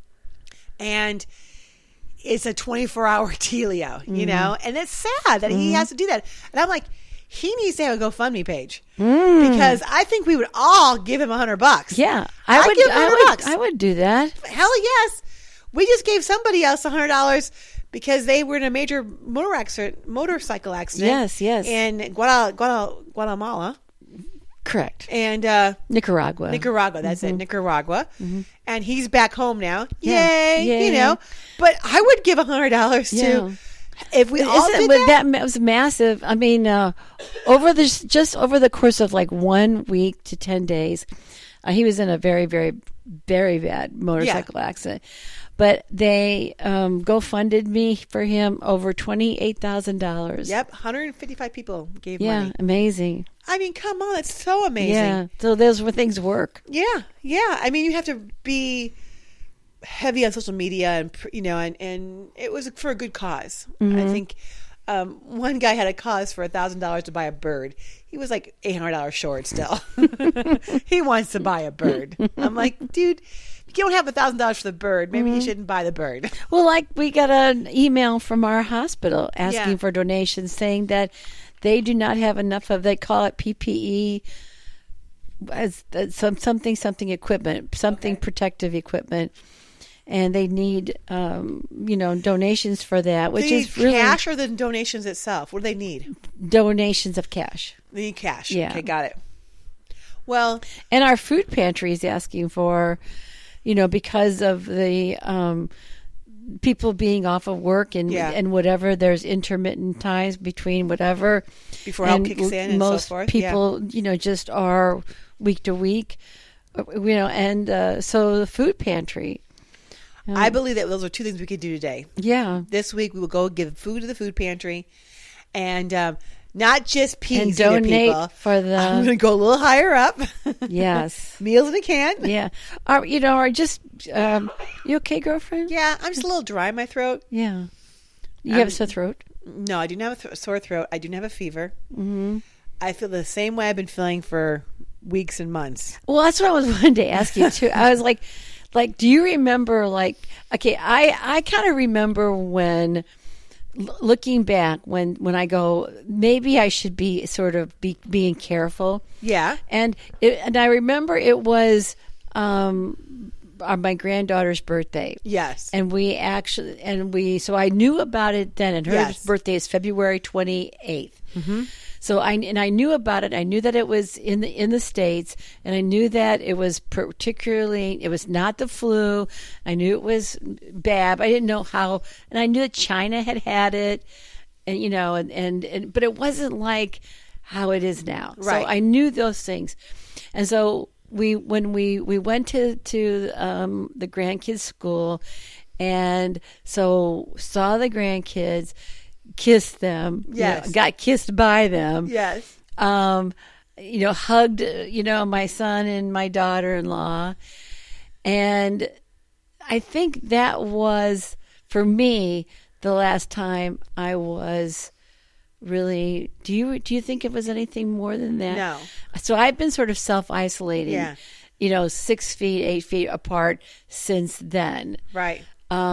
Speaker 1: And it's a 24-hour dealio, and it's sad that he has to do that. And I'm like, he needs to have a GoFundMe page because I think we would all give him $100.
Speaker 2: Yeah.
Speaker 1: I'd give him $100.
Speaker 2: I would do that.
Speaker 1: Hell yes. We just gave somebody else $100 because they were in a major motorcycle accident.
Speaker 2: Yes.
Speaker 1: In Guatemala.
Speaker 2: Correct.
Speaker 1: And
Speaker 2: Nicaragua.
Speaker 1: That's it, Nicaragua. And he's back home now.
Speaker 2: Yeah.
Speaker 1: Yay. But I would give $100 to, if we all did that.
Speaker 2: That was massive. I mean, over the course of like 1 week to 10 days, he was in a very, very, very bad motorcycle accident. But they GoFunded me for him over $28,000.
Speaker 1: Yep, 155 people gave
Speaker 2: money. Yeah, amazing.
Speaker 1: I mean, come on, it's so amazing.
Speaker 2: Yeah, so those where things work.
Speaker 1: Yeah. I mean, you have to be heavy on social media, and it was for a good cause. I think one guy had a cause for $1,000 to buy a bird. He was like $800 short still. He wants to buy a bird. I'm like, dude, if you don't have $1,000 for the bird, maybe you shouldn't buy the bird.
Speaker 2: Well, like we got an email from our hospital asking for donations, saying that they do not have enough of, they call it PPE, as something equipment, protective equipment. And they need, donations for that, which is really
Speaker 1: cash or the donations itself. What do they need?
Speaker 2: Donations of cash.
Speaker 1: They need cash.
Speaker 2: Yeah.
Speaker 1: Okay, got it. Well,
Speaker 2: and our food pantry is asking for, because of the people being off of work and whatever. There's intermittent times between whatever
Speaker 1: before help kicks in, and
Speaker 2: most
Speaker 1: so forth.
Speaker 2: People, just are week to week, and so the food pantry.
Speaker 1: I believe that those are two things we could do today.
Speaker 2: Yeah.
Speaker 1: This week we will go give food to the food pantry, and not just peas
Speaker 2: and donate
Speaker 1: people.
Speaker 2: For the.
Speaker 1: I'm going to go a little higher up.
Speaker 2: Yes.
Speaker 1: Meals in a can.
Speaker 2: Yeah. Or just. You okay, girlfriend?
Speaker 1: Yeah, I'm just a little dry in my throat.
Speaker 2: Yeah. You have a sore throat?
Speaker 1: No, I do not have a sore throat. I do not have a fever. Mm-hmm. I feel the same way I've been feeling for weeks and months.
Speaker 2: Well, that's what I was wanting to ask you too. I was like, do you remember, I kind of remember when, looking back, when I go, maybe I should be sort of being careful.
Speaker 1: Yeah.
Speaker 2: And I remember it was my granddaughter's birthday.
Speaker 1: Yes.
Speaker 2: And so I knew about it then, and her birthday is February 28th. Mm-hmm. So I knew about it. I knew that it was in the States, and I knew that it was it was not the flu. I knew it was bad. I didn't know how, and I knew that China had it, and but it wasn't like how it is now.
Speaker 1: Right.
Speaker 2: So I knew those things, and so when we went to the grandkids' school, and so saw the grandkids. Kissed them, got kissed by them.
Speaker 1: Yes.
Speaker 2: Hugged, my son and my daughter-in-law. And I think that was, for me, the last time I was really, do you think it was anything more than that?
Speaker 1: No.
Speaker 2: So I've been sort of self-isolating, 6 feet, 8 feet apart since then.
Speaker 1: Right.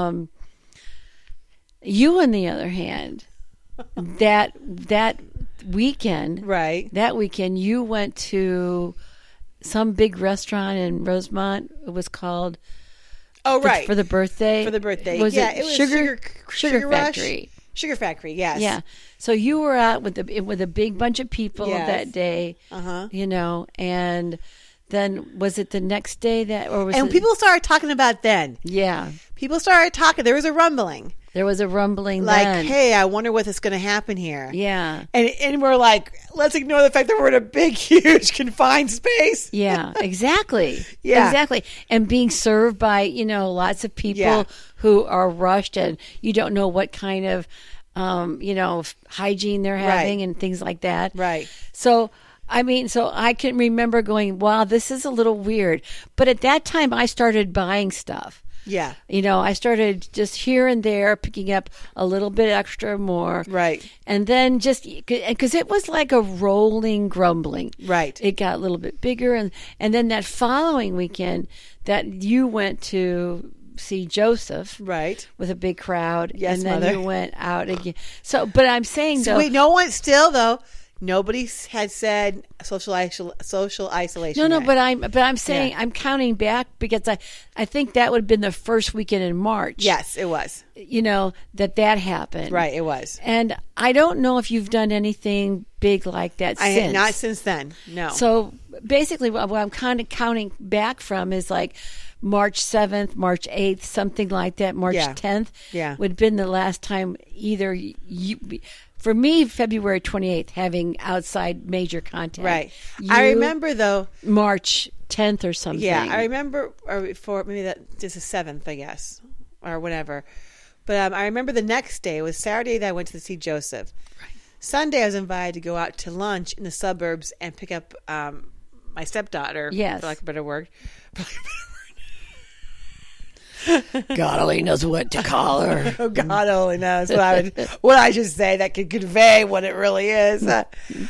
Speaker 2: You, on the other hand, that weekend,
Speaker 1: right?
Speaker 2: That weekend, you went to some big restaurant in Rosemont. It was called.
Speaker 1: Oh, right,
Speaker 2: for the birthday.
Speaker 1: For the birthday,
Speaker 2: it was Sugar Factory.
Speaker 1: Sugar Factory, yes.
Speaker 2: Yeah. So you were out with a big bunch of people that day. And. Then was it the next day or was
Speaker 1: and people started talking about then?
Speaker 2: Yeah.
Speaker 1: people started talking. There was a rumbling.
Speaker 2: There was a rumbling
Speaker 1: Like,
Speaker 2: then.
Speaker 1: hey, I wonder what's going to happen here.
Speaker 2: Yeah.
Speaker 1: And we're like, let's ignore the fact that we're in a big, huge, confined space.
Speaker 2: Yeah, exactly.
Speaker 1: Yeah.
Speaker 2: Exactly. And being served by, lots of people
Speaker 1: Yeah.
Speaker 2: who are rushed and you don't know what kind of, hygiene they're having and things like that.
Speaker 1: Right.
Speaker 2: So, so I can remember going, wow, this is a little weird. But at that time, I started buying stuff.
Speaker 1: Yeah.
Speaker 2: I started just here and there picking up a little bit extra more.
Speaker 1: Right.
Speaker 2: And then just because it was like a rolling grumbling.
Speaker 1: Right.
Speaker 2: It got a little bit bigger. And then that following weekend that you went to see Joseph.
Speaker 1: Right.
Speaker 2: With a big crowd.
Speaker 1: Yes,
Speaker 2: and then
Speaker 1: Mother.
Speaker 2: you went out again. So, but I'm saying
Speaker 1: So
Speaker 2: though.
Speaker 1: wait, no one still, though. Nobody had said social isolation.
Speaker 2: No,
Speaker 1: yet.
Speaker 2: but I'm saying I'm counting back because I think that would have been the first weekend in March.
Speaker 1: Yes, it was.
Speaker 2: That happened.
Speaker 1: Right, it was.
Speaker 2: And I don't know if you've done anything big like that since.
Speaker 1: Not since then. No.
Speaker 2: So basically, what I'm kind of counting back from is like March 7th, March 8th, something like that. March 10th would have been the last time either you. For me, February 28th, having outside major contact.
Speaker 1: Right.
Speaker 2: You,
Speaker 1: I remember, though.
Speaker 2: March 10th or something.
Speaker 1: Yeah, I remember, or for maybe that just the 7th, I guess, or whatever. But I remember the next day, it was Saturday that I went to see Joseph.
Speaker 2: Right.
Speaker 1: Sunday, I was invited to go out to lunch in the suburbs and pick up my stepdaughter,
Speaker 2: Yes.
Speaker 1: for lack of a better word.
Speaker 2: God only knows what to call her.
Speaker 1: Oh, God only knows what I should say that could convey what it really is. Pick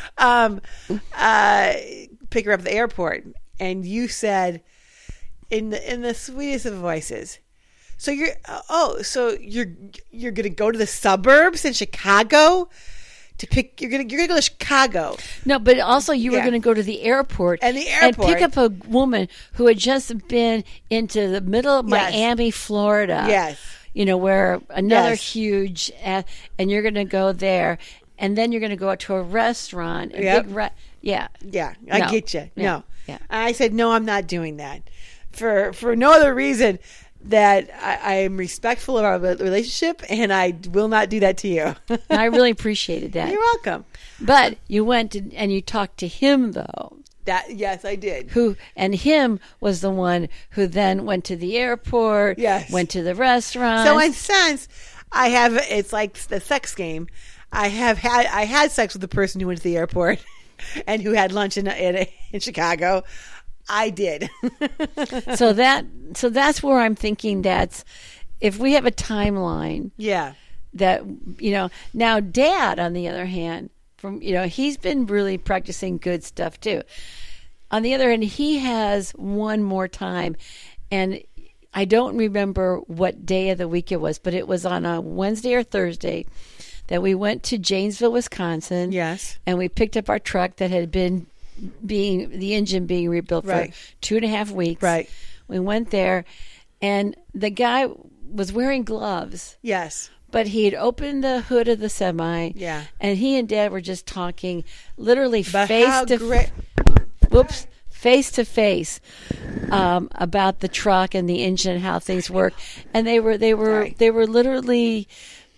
Speaker 1: her up at the airport, and you said in the sweetest of voices, "So you're gonna go to the suburbs in Chicago to pick? You're gonna go to Chicago."
Speaker 2: No, but also you were going to go to the airport
Speaker 1: And the airport.
Speaker 2: and pick up a woman who had just been into the middle of Miami, Florida.
Speaker 1: Yes.
Speaker 2: Where another
Speaker 1: Yes.
Speaker 2: huge, and you're going to go there, and then you're going to go out to a restaurant.
Speaker 1: Yep.
Speaker 2: Yeah.
Speaker 1: Yeah, I
Speaker 2: No.
Speaker 1: get you.
Speaker 2: Yeah.
Speaker 1: No,
Speaker 2: Yeah.
Speaker 1: I said no. I'm not doing that for no other reason that I am respectful of our relationship, and I will not do that to you.
Speaker 2: And I really appreciated that.
Speaker 1: You're welcome.
Speaker 2: But you went and you talked to him, though.
Speaker 1: Yes, I did.
Speaker 2: And him was the one who then went to the airport,
Speaker 1: Yes.
Speaker 2: went to the restaurant.
Speaker 1: So in a sense, it's like the sex game. I had sex with the person who went to the airport and who had lunch in Chicago. I did.
Speaker 2: So that's where I'm thinking that's if we have a timeline.
Speaker 1: Yeah.
Speaker 2: That now Dad, on the other hand, he's been really practicing good stuff too. On the other hand, he has one more time, and I don't remember what day of the week it was, but it was on a Wednesday or Thursday that we went to Janesville, Wisconsin.
Speaker 1: Yes.
Speaker 2: And we picked up our truck that had been the engine being rebuilt
Speaker 1: Right.
Speaker 2: for 2.5 weeks.
Speaker 1: Right.
Speaker 2: We went there, and the guy was wearing gloves.
Speaker 1: Yes.
Speaker 2: But he had opened the hood of the semi.
Speaker 1: Yeah.
Speaker 2: And he and Dad were just talking literally
Speaker 1: But
Speaker 2: face
Speaker 1: how
Speaker 2: to
Speaker 1: great.
Speaker 2: face to face about the truck and the engine and how things work. And they were literally,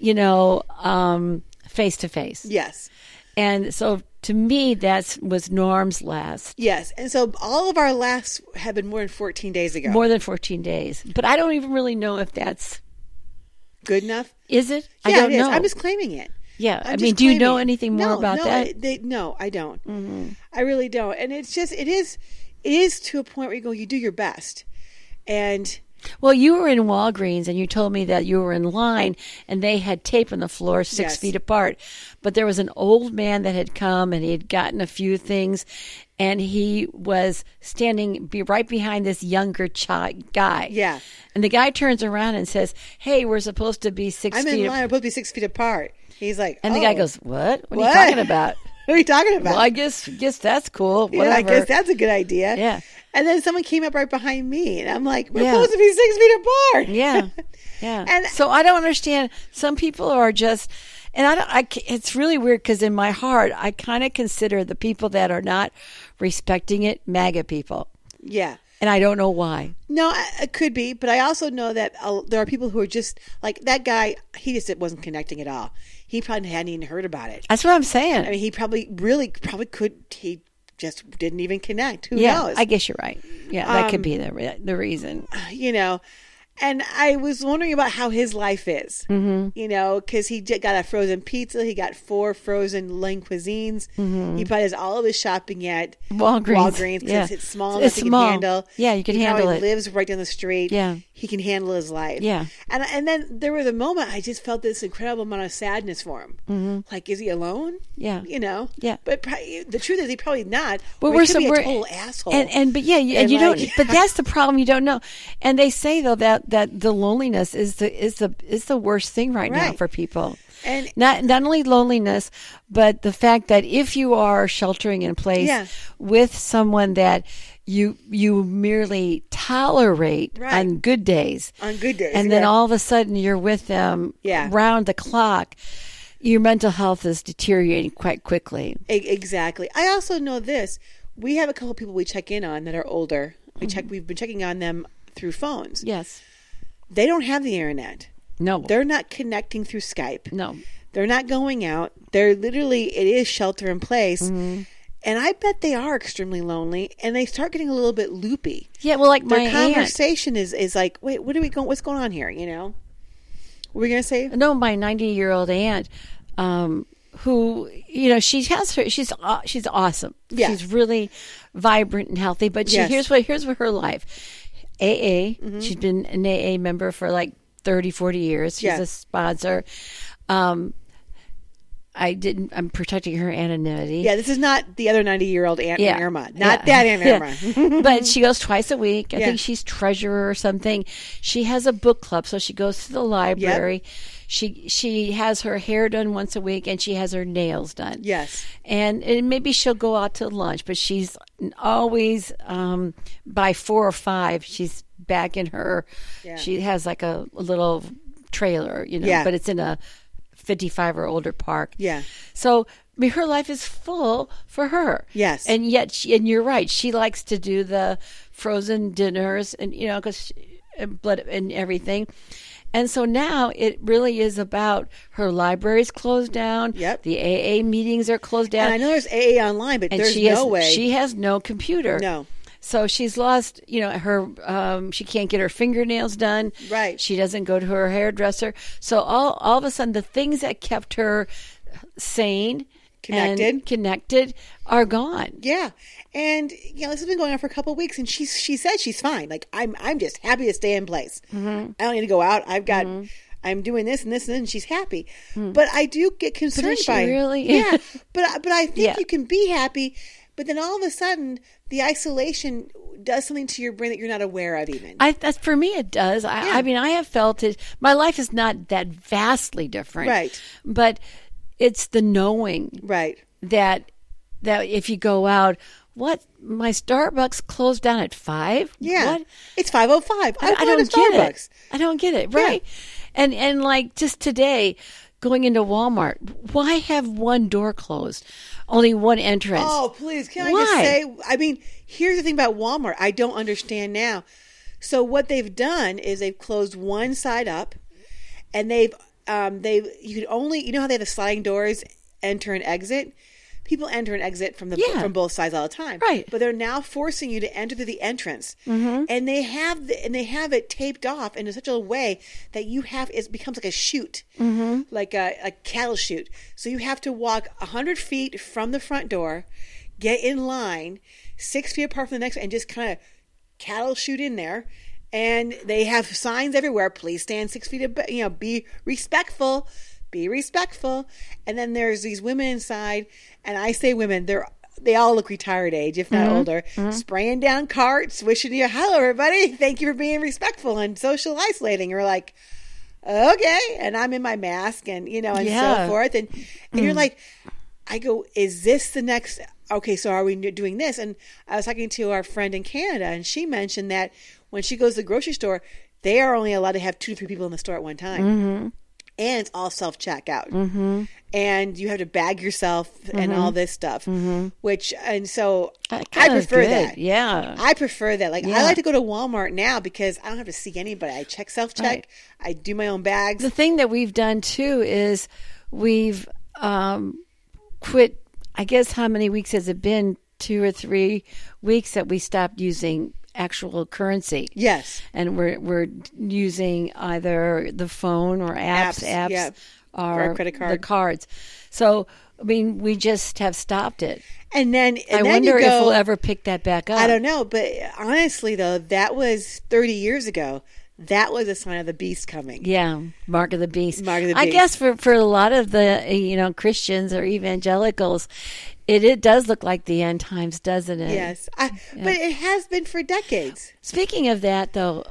Speaker 2: face to face.
Speaker 1: Yes.
Speaker 2: And so to me, that was Norm's last.
Speaker 1: Yes. And so all of our lasts have been more than 14 days ago.
Speaker 2: More than 14 days. But I don't even really know if that's...
Speaker 1: Good enough?
Speaker 2: Is it?
Speaker 1: Yeah,
Speaker 2: I don't
Speaker 1: it is.
Speaker 2: know.
Speaker 1: I'm just claiming it.
Speaker 2: Yeah.
Speaker 1: I'm
Speaker 2: I mean,
Speaker 1: just
Speaker 2: do you know
Speaker 1: claiming it.
Speaker 2: anything more about that?
Speaker 1: No, I don't. Mm-hmm. I really don't. And it is to a point where you go, you do your best. And...
Speaker 2: Well, you were in Walgreens, and you told me that you were in line, and they had tape on the floor 6
Speaker 1: Yes.
Speaker 2: feet apart. But there was an old man that had come, and he had gotten a few things, and he was standing right behind this younger guy.
Speaker 1: Yeah.
Speaker 2: And the guy turns around and says, "Hey, we're supposed to be 6
Speaker 1: I'm
Speaker 2: feet."
Speaker 1: in line. We're supposed to be 6 feet apart. He's like,
Speaker 2: And the guy goes, "What? What are you
Speaker 1: What?
Speaker 2: talking about?"
Speaker 1: What are you talking about?
Speaker 2: Well, I guess that's cool. Whatever.
Speaker 1: Yeah, I guess that's a good idea.
Speaker 2: Yeah.
Speaker 1: And then someone came up right behind me, and I'm like, we're
Speaker 2: Yeah.
Speaker 1: supposed to be 6 feet apart.
Speaker 2: Yeah, yeah.
Speaker 1: And-
Speaker 2: so I don't understand. Some people are just, and it's really weird because in my heart, I kind of consider the people that are not respecting it MAGA people.
Speaker 1: Yeah.
Speaker 2: And I don't know why.
Speaker 1: No, it could be, but I also know that there are people who are just like that guy. He just wasn't connecting at all. He probably hadn't even heard about it.
Speaker 2: That's what I'm saying.
Speaker 1: I mean, he probably could. He just didn't even connect. Who
Speaker 2: yeah,
Speaker 1: knows?
Speaker 2: I guess you're right. Yeah, that could be the reason.
Speaker 1: You know, and I was wondering about how his life is. Mm-hmm. You know, because he got a frozen pizza. He got 4 frozen Lean Cuisines. Mm-hmm. He probably does all of his shopping at Walgreens because it's small enough he can handle.
Speaker 2: Yeah, you can handle it.
Speaker 1: He lives right down the street.
Speaker 2: Yeah.
Speaker 1: He can handle his life.
Speaker 2: Yeah.
Speaker 1: And then there was a moment I just felt this incredible amount of sadness for him. Mm-hmm. Like, is he alone?
Speaker 2: Yeah.
Speaker 1: You know?
Speaker 2: Yeah.
Speaker 1: But the truth is, he probably not.
Speaker 2: Well,
Speaker 1: we're a total asshole.
Speaker 2: But you don't. But that's the problem. You don't know. And they say though that the loneliness is the worst thing right now for people. And not only loneliness, but the fact that if you are sheltering in place with someone that you merely tolerate on good days, and then all of a sudden you're with them round the clock, your mental health is deteriorating quite quickly.
Speaker 1: Exactly. I also know this. We have a couple of people we check in on that are older. We've been checking on them through phones.
Speaker 2: Yes.
Speaker 1: They don't have the internet.
Speaker 2: No.
Speaker 1: They're not connecting through Skype.
Speaker 2: No.
Speaker 1: They're not going out. They're literally, it is shelter in place. Mm-hmm. And I bet they are extremely lonely, and they start getting a little bit loopy.
Speaker 2: Yeah, well, like
Speaker 1: their conversation is like, wait, what's going on here, you know? What were we going to say?
Speaker 2: No, my 90-year-old aunt, who, you know, she's awesome. Yeah. She's really vibrant and healthy, but here's what her life. AA, she's been an AA member for like 30, 40 years. She's a sponsor. I'm protecting her anonymity.
Speaker 1: Yeah, this is not the other 90-year-old Aunt Irma. Not that Aunt Irma.
Speaker 2: But she goes twice a week. I think she's treasurer or something. She has a book club, so she goes to the library. Yep. She has her hair done once a week, and she has her nails done.
Speaker 1: Yes.
Speaker 2: And maybe she'll go out to lunch, but she's always, by 4 or 5, she's back in her, she has like a little trailer, you know, but it's in a 55 or older park.
Speaker 1: Yeah.
Speaker 2: So, I mean, her life is full for her.
Speaker 1: Yes.
Speaker 2: And yet, and you're right, she likes to do the frozen dinners and, you know, because blood and everything. And so now it really is about her library's closed down.
Speaker 1: Yep.
Speaker 2: The AA meetings are closed down.
Speaker 1: And I know there's AA online, but there's no way.
Speaker 2: She has no computer.
Speaker 1: No.
Speaker 2: So she's lost, you know, her, she can't get her fingernails done.
Speaker 1: Right.
Speaker 2: She doesn't go to her hairdresser. So all of a sudden, the things that kept her sane, connected are gone.
Speaker 1: Yeah. And, you know, this has been going on for a couple of weeks, and she said she's fine. Like, I'm just happy to stay in place. Mm-hmm. I don't need to go out. I'm doing this and this and she's happy. But I do get concerned by her.
Speaker 2: Really?
Speaker 1: Yeah. But I think you can be happy, but then all of a sudden the isolation does something to your brain that you're not aware of even.
Speaker 2: For me it does. I mean, I have felt it. My life is not that vastly different.
Speaker 1: Right.
Speaker 2: But it's the knowing.
Speaker 1: Right.
Speaker 2: That if you go out, what? My Starbucks closed down at 5?
Speaker 1: Yeah.
Speaker 2: What?
Speaker 1: It's 5:05.
Speaker 2: I don't get it. I don't get it. Right. Yeah. And like just today, going into Walmart, why have one door closed? Only one entrance.
Speaker 1: Oh, please. Can I just say, I mean, here's the thing about Walmart I don't understand now. So what they've done is they've closed one side up, and you could only, you know how they have the sliding doors, enter and exit? People enter and exit from both sides all the time,
Speaker 2: right? But
Speaker 1: they're now forcing you to enter through the entrance, and they have it taped off in such a way that it becomes like a chute, like a cattle chute. So you have to walk 100 feet from the front door, get in line 6 feet apart from the next, and just kind of cattle chute in there. And they have signs everywhere. Please stand 6 feet. Be respectful. Be respectful. And then there's these women inside, and I say women, they all look retired age, if not older, spraying down carts, wishing you, hello everybody, thank you for being respectful and social isolating. You're like, okay, and I'm in my mask and so forth, and you're like, I go, is this the next? Okay, so are we doing this? And I was talking to our friend in Canada, and she mentioned that when she goes to the grocery store, they are only allowed to have 2 to 3 people in the store at one time. and it's all self-checkout. And you have to bag yourself and all this stuff, so I prefer that.
Speaker 2: Yeah.
Speaker 1: I prefer that. Like, I like to go to Walmart now because I don't have to see anybody. I check self-check.
Speaker 2: Right.
Speaker 1: I do my own bags.
Speaker 2: The thing that we've done too is we've quit, I guess, how many weeks has it been? 2 or 3 weeks that we stopped using actual currency.
Speaker 1: Yes.
Speaker 2: And we're using either the phone or apps
Speaker 1: or credit card.
Speaker 2: the cards. So, I mean, we just have stopped it.
Speaker 1: And then
Speaker 2: I wonder if we'll ever pick that back up.
Speaker 1: I don't know, but honestly, though, that was 30 years ago. That was a sign of the beast coming.
Speaker 2: Yeah, mark of the beast.
Speaker 1: Mark of the beast.
Speaker 2: I guess for a lot of the Christians or evangelicals, it does look like the end times, doesn't it?
Speaker 1: Yes, but it has been for decades.
Speaker 2: Speaking of that, though,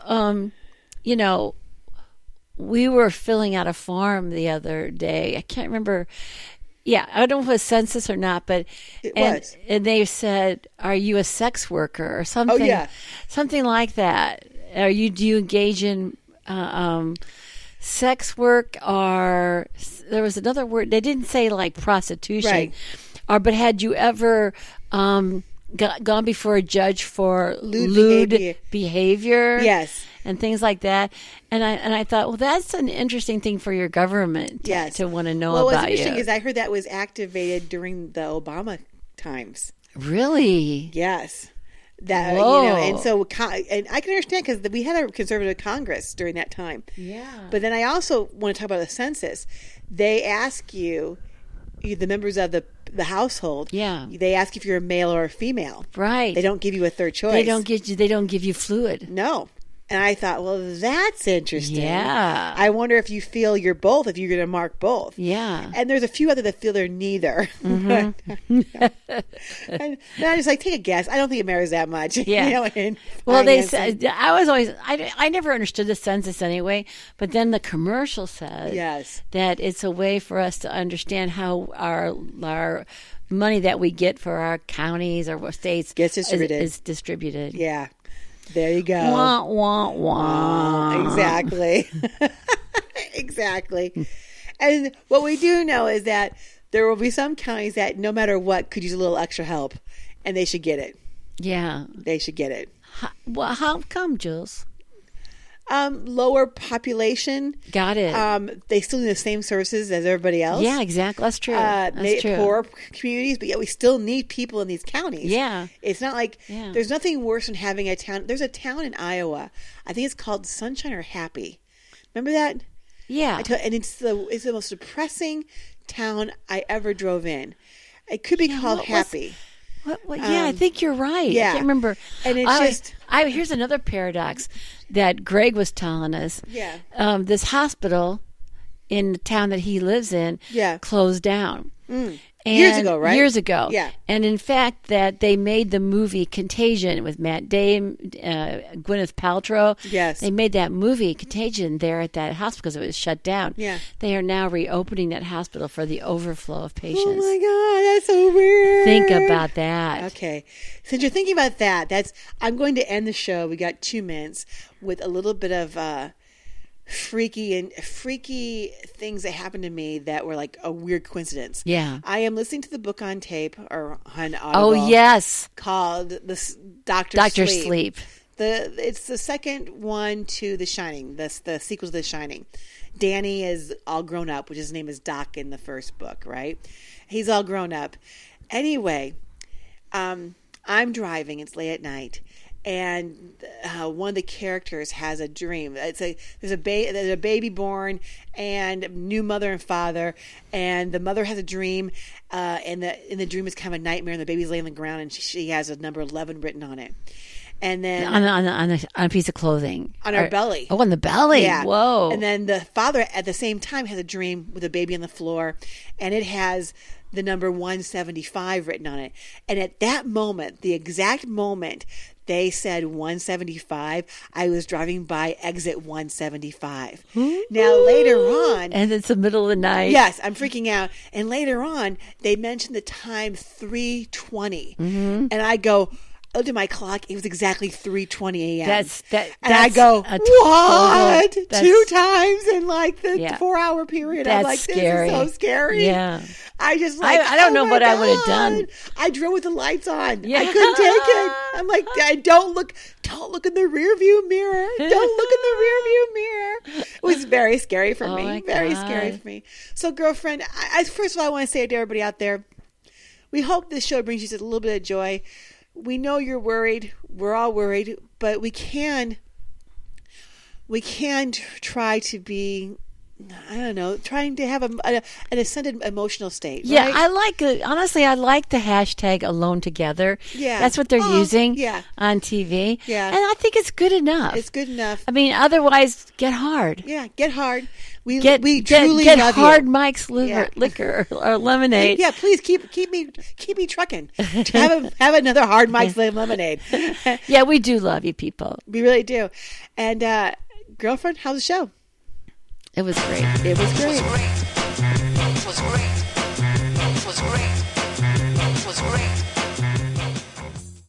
Speaker 2: we were filling out a form the other day. I can't remember. Yeah, I don't know if it was census or not, but
Speaker 1: it was.
Speaker 2: And they said, "Are you a sex worker or something?"
Speaker 1: Oh yeah,
Speaker 2: something like that. Do you engage in sex work, or there was another word they didn't say, like prostitution,
Speaker 1: right?
Speaker 2: But had you ever gone before a judge for lewd behavior?
Speaker 1: Yes.
Speaker 2: And things like that, and I thought, well, that's an interesting thing for your government to want to know about.
Speaker 1: What's interesting is I heard that was activated during the Obama times.
Speaker 2: Really?
Speaker 1: Yes. That and so and I can understand because we had a conservative Congress during that time.
Speaker 2: Yeah.
Speaker 1: But then I also want to talk about the census. They ask you, the members of the household.
Speaker 2: Yeah.
Speaker 1: They ask if you're a male or a female.
Speaker 2: Right.
Speaker 1: They don't give you a third choice.
Speaker 2: They don't give you fluid.
Speaker 1: No. And I thought, well, that's interesting.
Speaker 2: Yeah.
Speaker 1: I wonder if you feel you're both, if you're going to mark both.
Speaker 2: Yeah.
Speaker 1: And there's a few other that feel they're neither. And I'm just like, take a guess. I don't think it matters that much.
Speaker 2: Yeah. Well, they said, I never understood the census anyway, but then the commercial said that it's a way for us to understand how our money that we get for our counties or states is distributed.
Speaker 1: Yeah. There you go.
Speaker 2: Wah, wah, wah.
Speaker 1: Exactly. Exactly. And what we do know is that there will be some counties that no matter what could use a little extra help, and they should get it.
Speaker 2: Yeah.
Speaker 1: They should get it.
Speaker 2: How come, Jules?
Speaker 1: Lower population.
Speaker 2: Got it.
Speaker 1: They still need the same services as everybody else.
Speaker 2: Yeah, exactly. That's true. That's true.
Speaker 1: Poor communities, but yet we still need people in these counties.
Speaker 2: Yeah.
Speaker 1: It's not like there's nothing worse than having a town. There's a town in Iowa. I think it's called Sunshine or Happy. Remember that?
Speaker 2: Yeah.
Speaker 1: And it's the most depressing town I ever drove in. It could be called Happy.
Speaker 2: Yeah, I think you're right.
Speaker 1: Yeah.
Speaker 2: I can't remember.
Speaker 1: And it's
Speaker 2: here's another paradox that Greg was telling us.
Speaker 1: Yeah.
Speaker 2: This hospital in the town that he lives in closed down.
Speaker 1: Years ago, right?
Speaker 2: Years ago.
Speaker 1: Yeah.
Speaker 2: And in fact, that they made the movie Contagion with Matt Damon, Gwyneth Paltrow.
Speaker 1: Yes.
Speaker 2: They made that movie Contagion there at that hospital because it was shut down.
Speaker 1: Yeah.
Speaker 2: They are now reopening that hospital for the overflow of patients.
Speaker 1: Oh my God, that's so weird.
Speaker 2: Think about that.
Speaker 1: Okay. Since you're thinking about that, I'm going to end the show. We got 2 minutes with a little bit of freaky things that happened to me that were like a weird coincidence.
Speaker 2: Yeah.
Speaker 1: I am listening to the book on tape or on Audible.
Speaker 2: Oh, yes.
Speaker 1: Called Dr. Sleep. It's the second one to The Shining, the sequel to The Shining. Danny is all grown up, which his name is Doc in the first book, right? He's all grown up. Anyway, I'm driving. It's late at night. And one of the characters has a dream. There's a baby born, and new mother and father, and the mother has a dream, and in the dream is kind of a nightmare, and the baby's laying on the ground, and she has a number 11 written on it, and then
Speaker 2: on a piece of clothing
Speaker 1: on her belly.
Speaker 2: Oh, on the belly!
Speaker 1: Yeah.
Speaker 2: Whoa!
Speaker 1: And then the father at the same time has a dream with a baby on the floor, and it has the number 175 written on it. And at that moment, the exact moment they said 175, I was driving by exit 175. Now, later on...
Speaker 2: And it's the middle of the night.
Speaker 1: Yes, I'm freaking out. And later on, they mentioned the time 3:20. And I go, looked at my clock. It was exactly 3:20 a.m. And I
Speaker 2: that's
Speaker 1: go,
Speaker 2: a
Speaker 1: what?
Speaker 2: total- that's-
Speaker 1: 2 times in like the
Speaker 2: Yeah.
Speaker 1: 4-hour period. I'm
Speaker 2: That's
Speaker 1: like,
Speaker 2: scary.
Speaker 1: this is so scary.
Speaker 2: Yeah.
Speaker 1: I just like,
Speaker 2: I don't know
Speaker 1: my
Speaker 2: what I would have
Speaker 1: God.
Speaker 2: done.
Speaker 1: I drove with the lights on.
Speaker 2: Yeah.
Speaker 1: I couldn't take it. I'm like, don't look in the rear view mirror. Don't look in the rear view mirror. It was very scary for
Speaker 2: Oh,
Speaker 1: me.
Speaker 2: my
Speaker 1: Very
Speaker 2: God.
Speaker 1: scary for me. So, girlfriend, first of all, I want to say to everybody out there, we hope this show brings you just a little bit of joy. We know you're worried. We're all worried, but we can try to be, I don't know, trying to have an ascended emotional state.
Speaker 2: Yeah,
Speaker 1: right?
Speaker 2: I like it. Honestly, I like the hashtag Alone Together.
Speaker 1: Yeah.
Speaker 2: That's what they're using
Speaker 1: yeah.
Speaker 2: on TV.
Speaker 1: Yeah.
Speaker 2: And I think it's good enough.
Speaker 1: It's good enough.
Speaker 2: I mean, otherwise, get hard.
Speaker 1: Yeah, get hard. We
Speaker 2: Get
Speaker 1: truly
Speaker 2: get
Speaker 1: love
Speaker 2: hard
Speaker 1: you.
Speaker 2: Mike's liquor or lemonade.
Speaker 1: Yeah, please keep me trucking. Have another hard Mike's lemonade.
Speaker 2: Yeah, we do love you, people.
Speaker 1: We really do. And girlfriend, how's the show?
Speaker 2: It was great.
Speaker 1: It was great.
Speaker 3: It was great. It was great. It was great. It was great.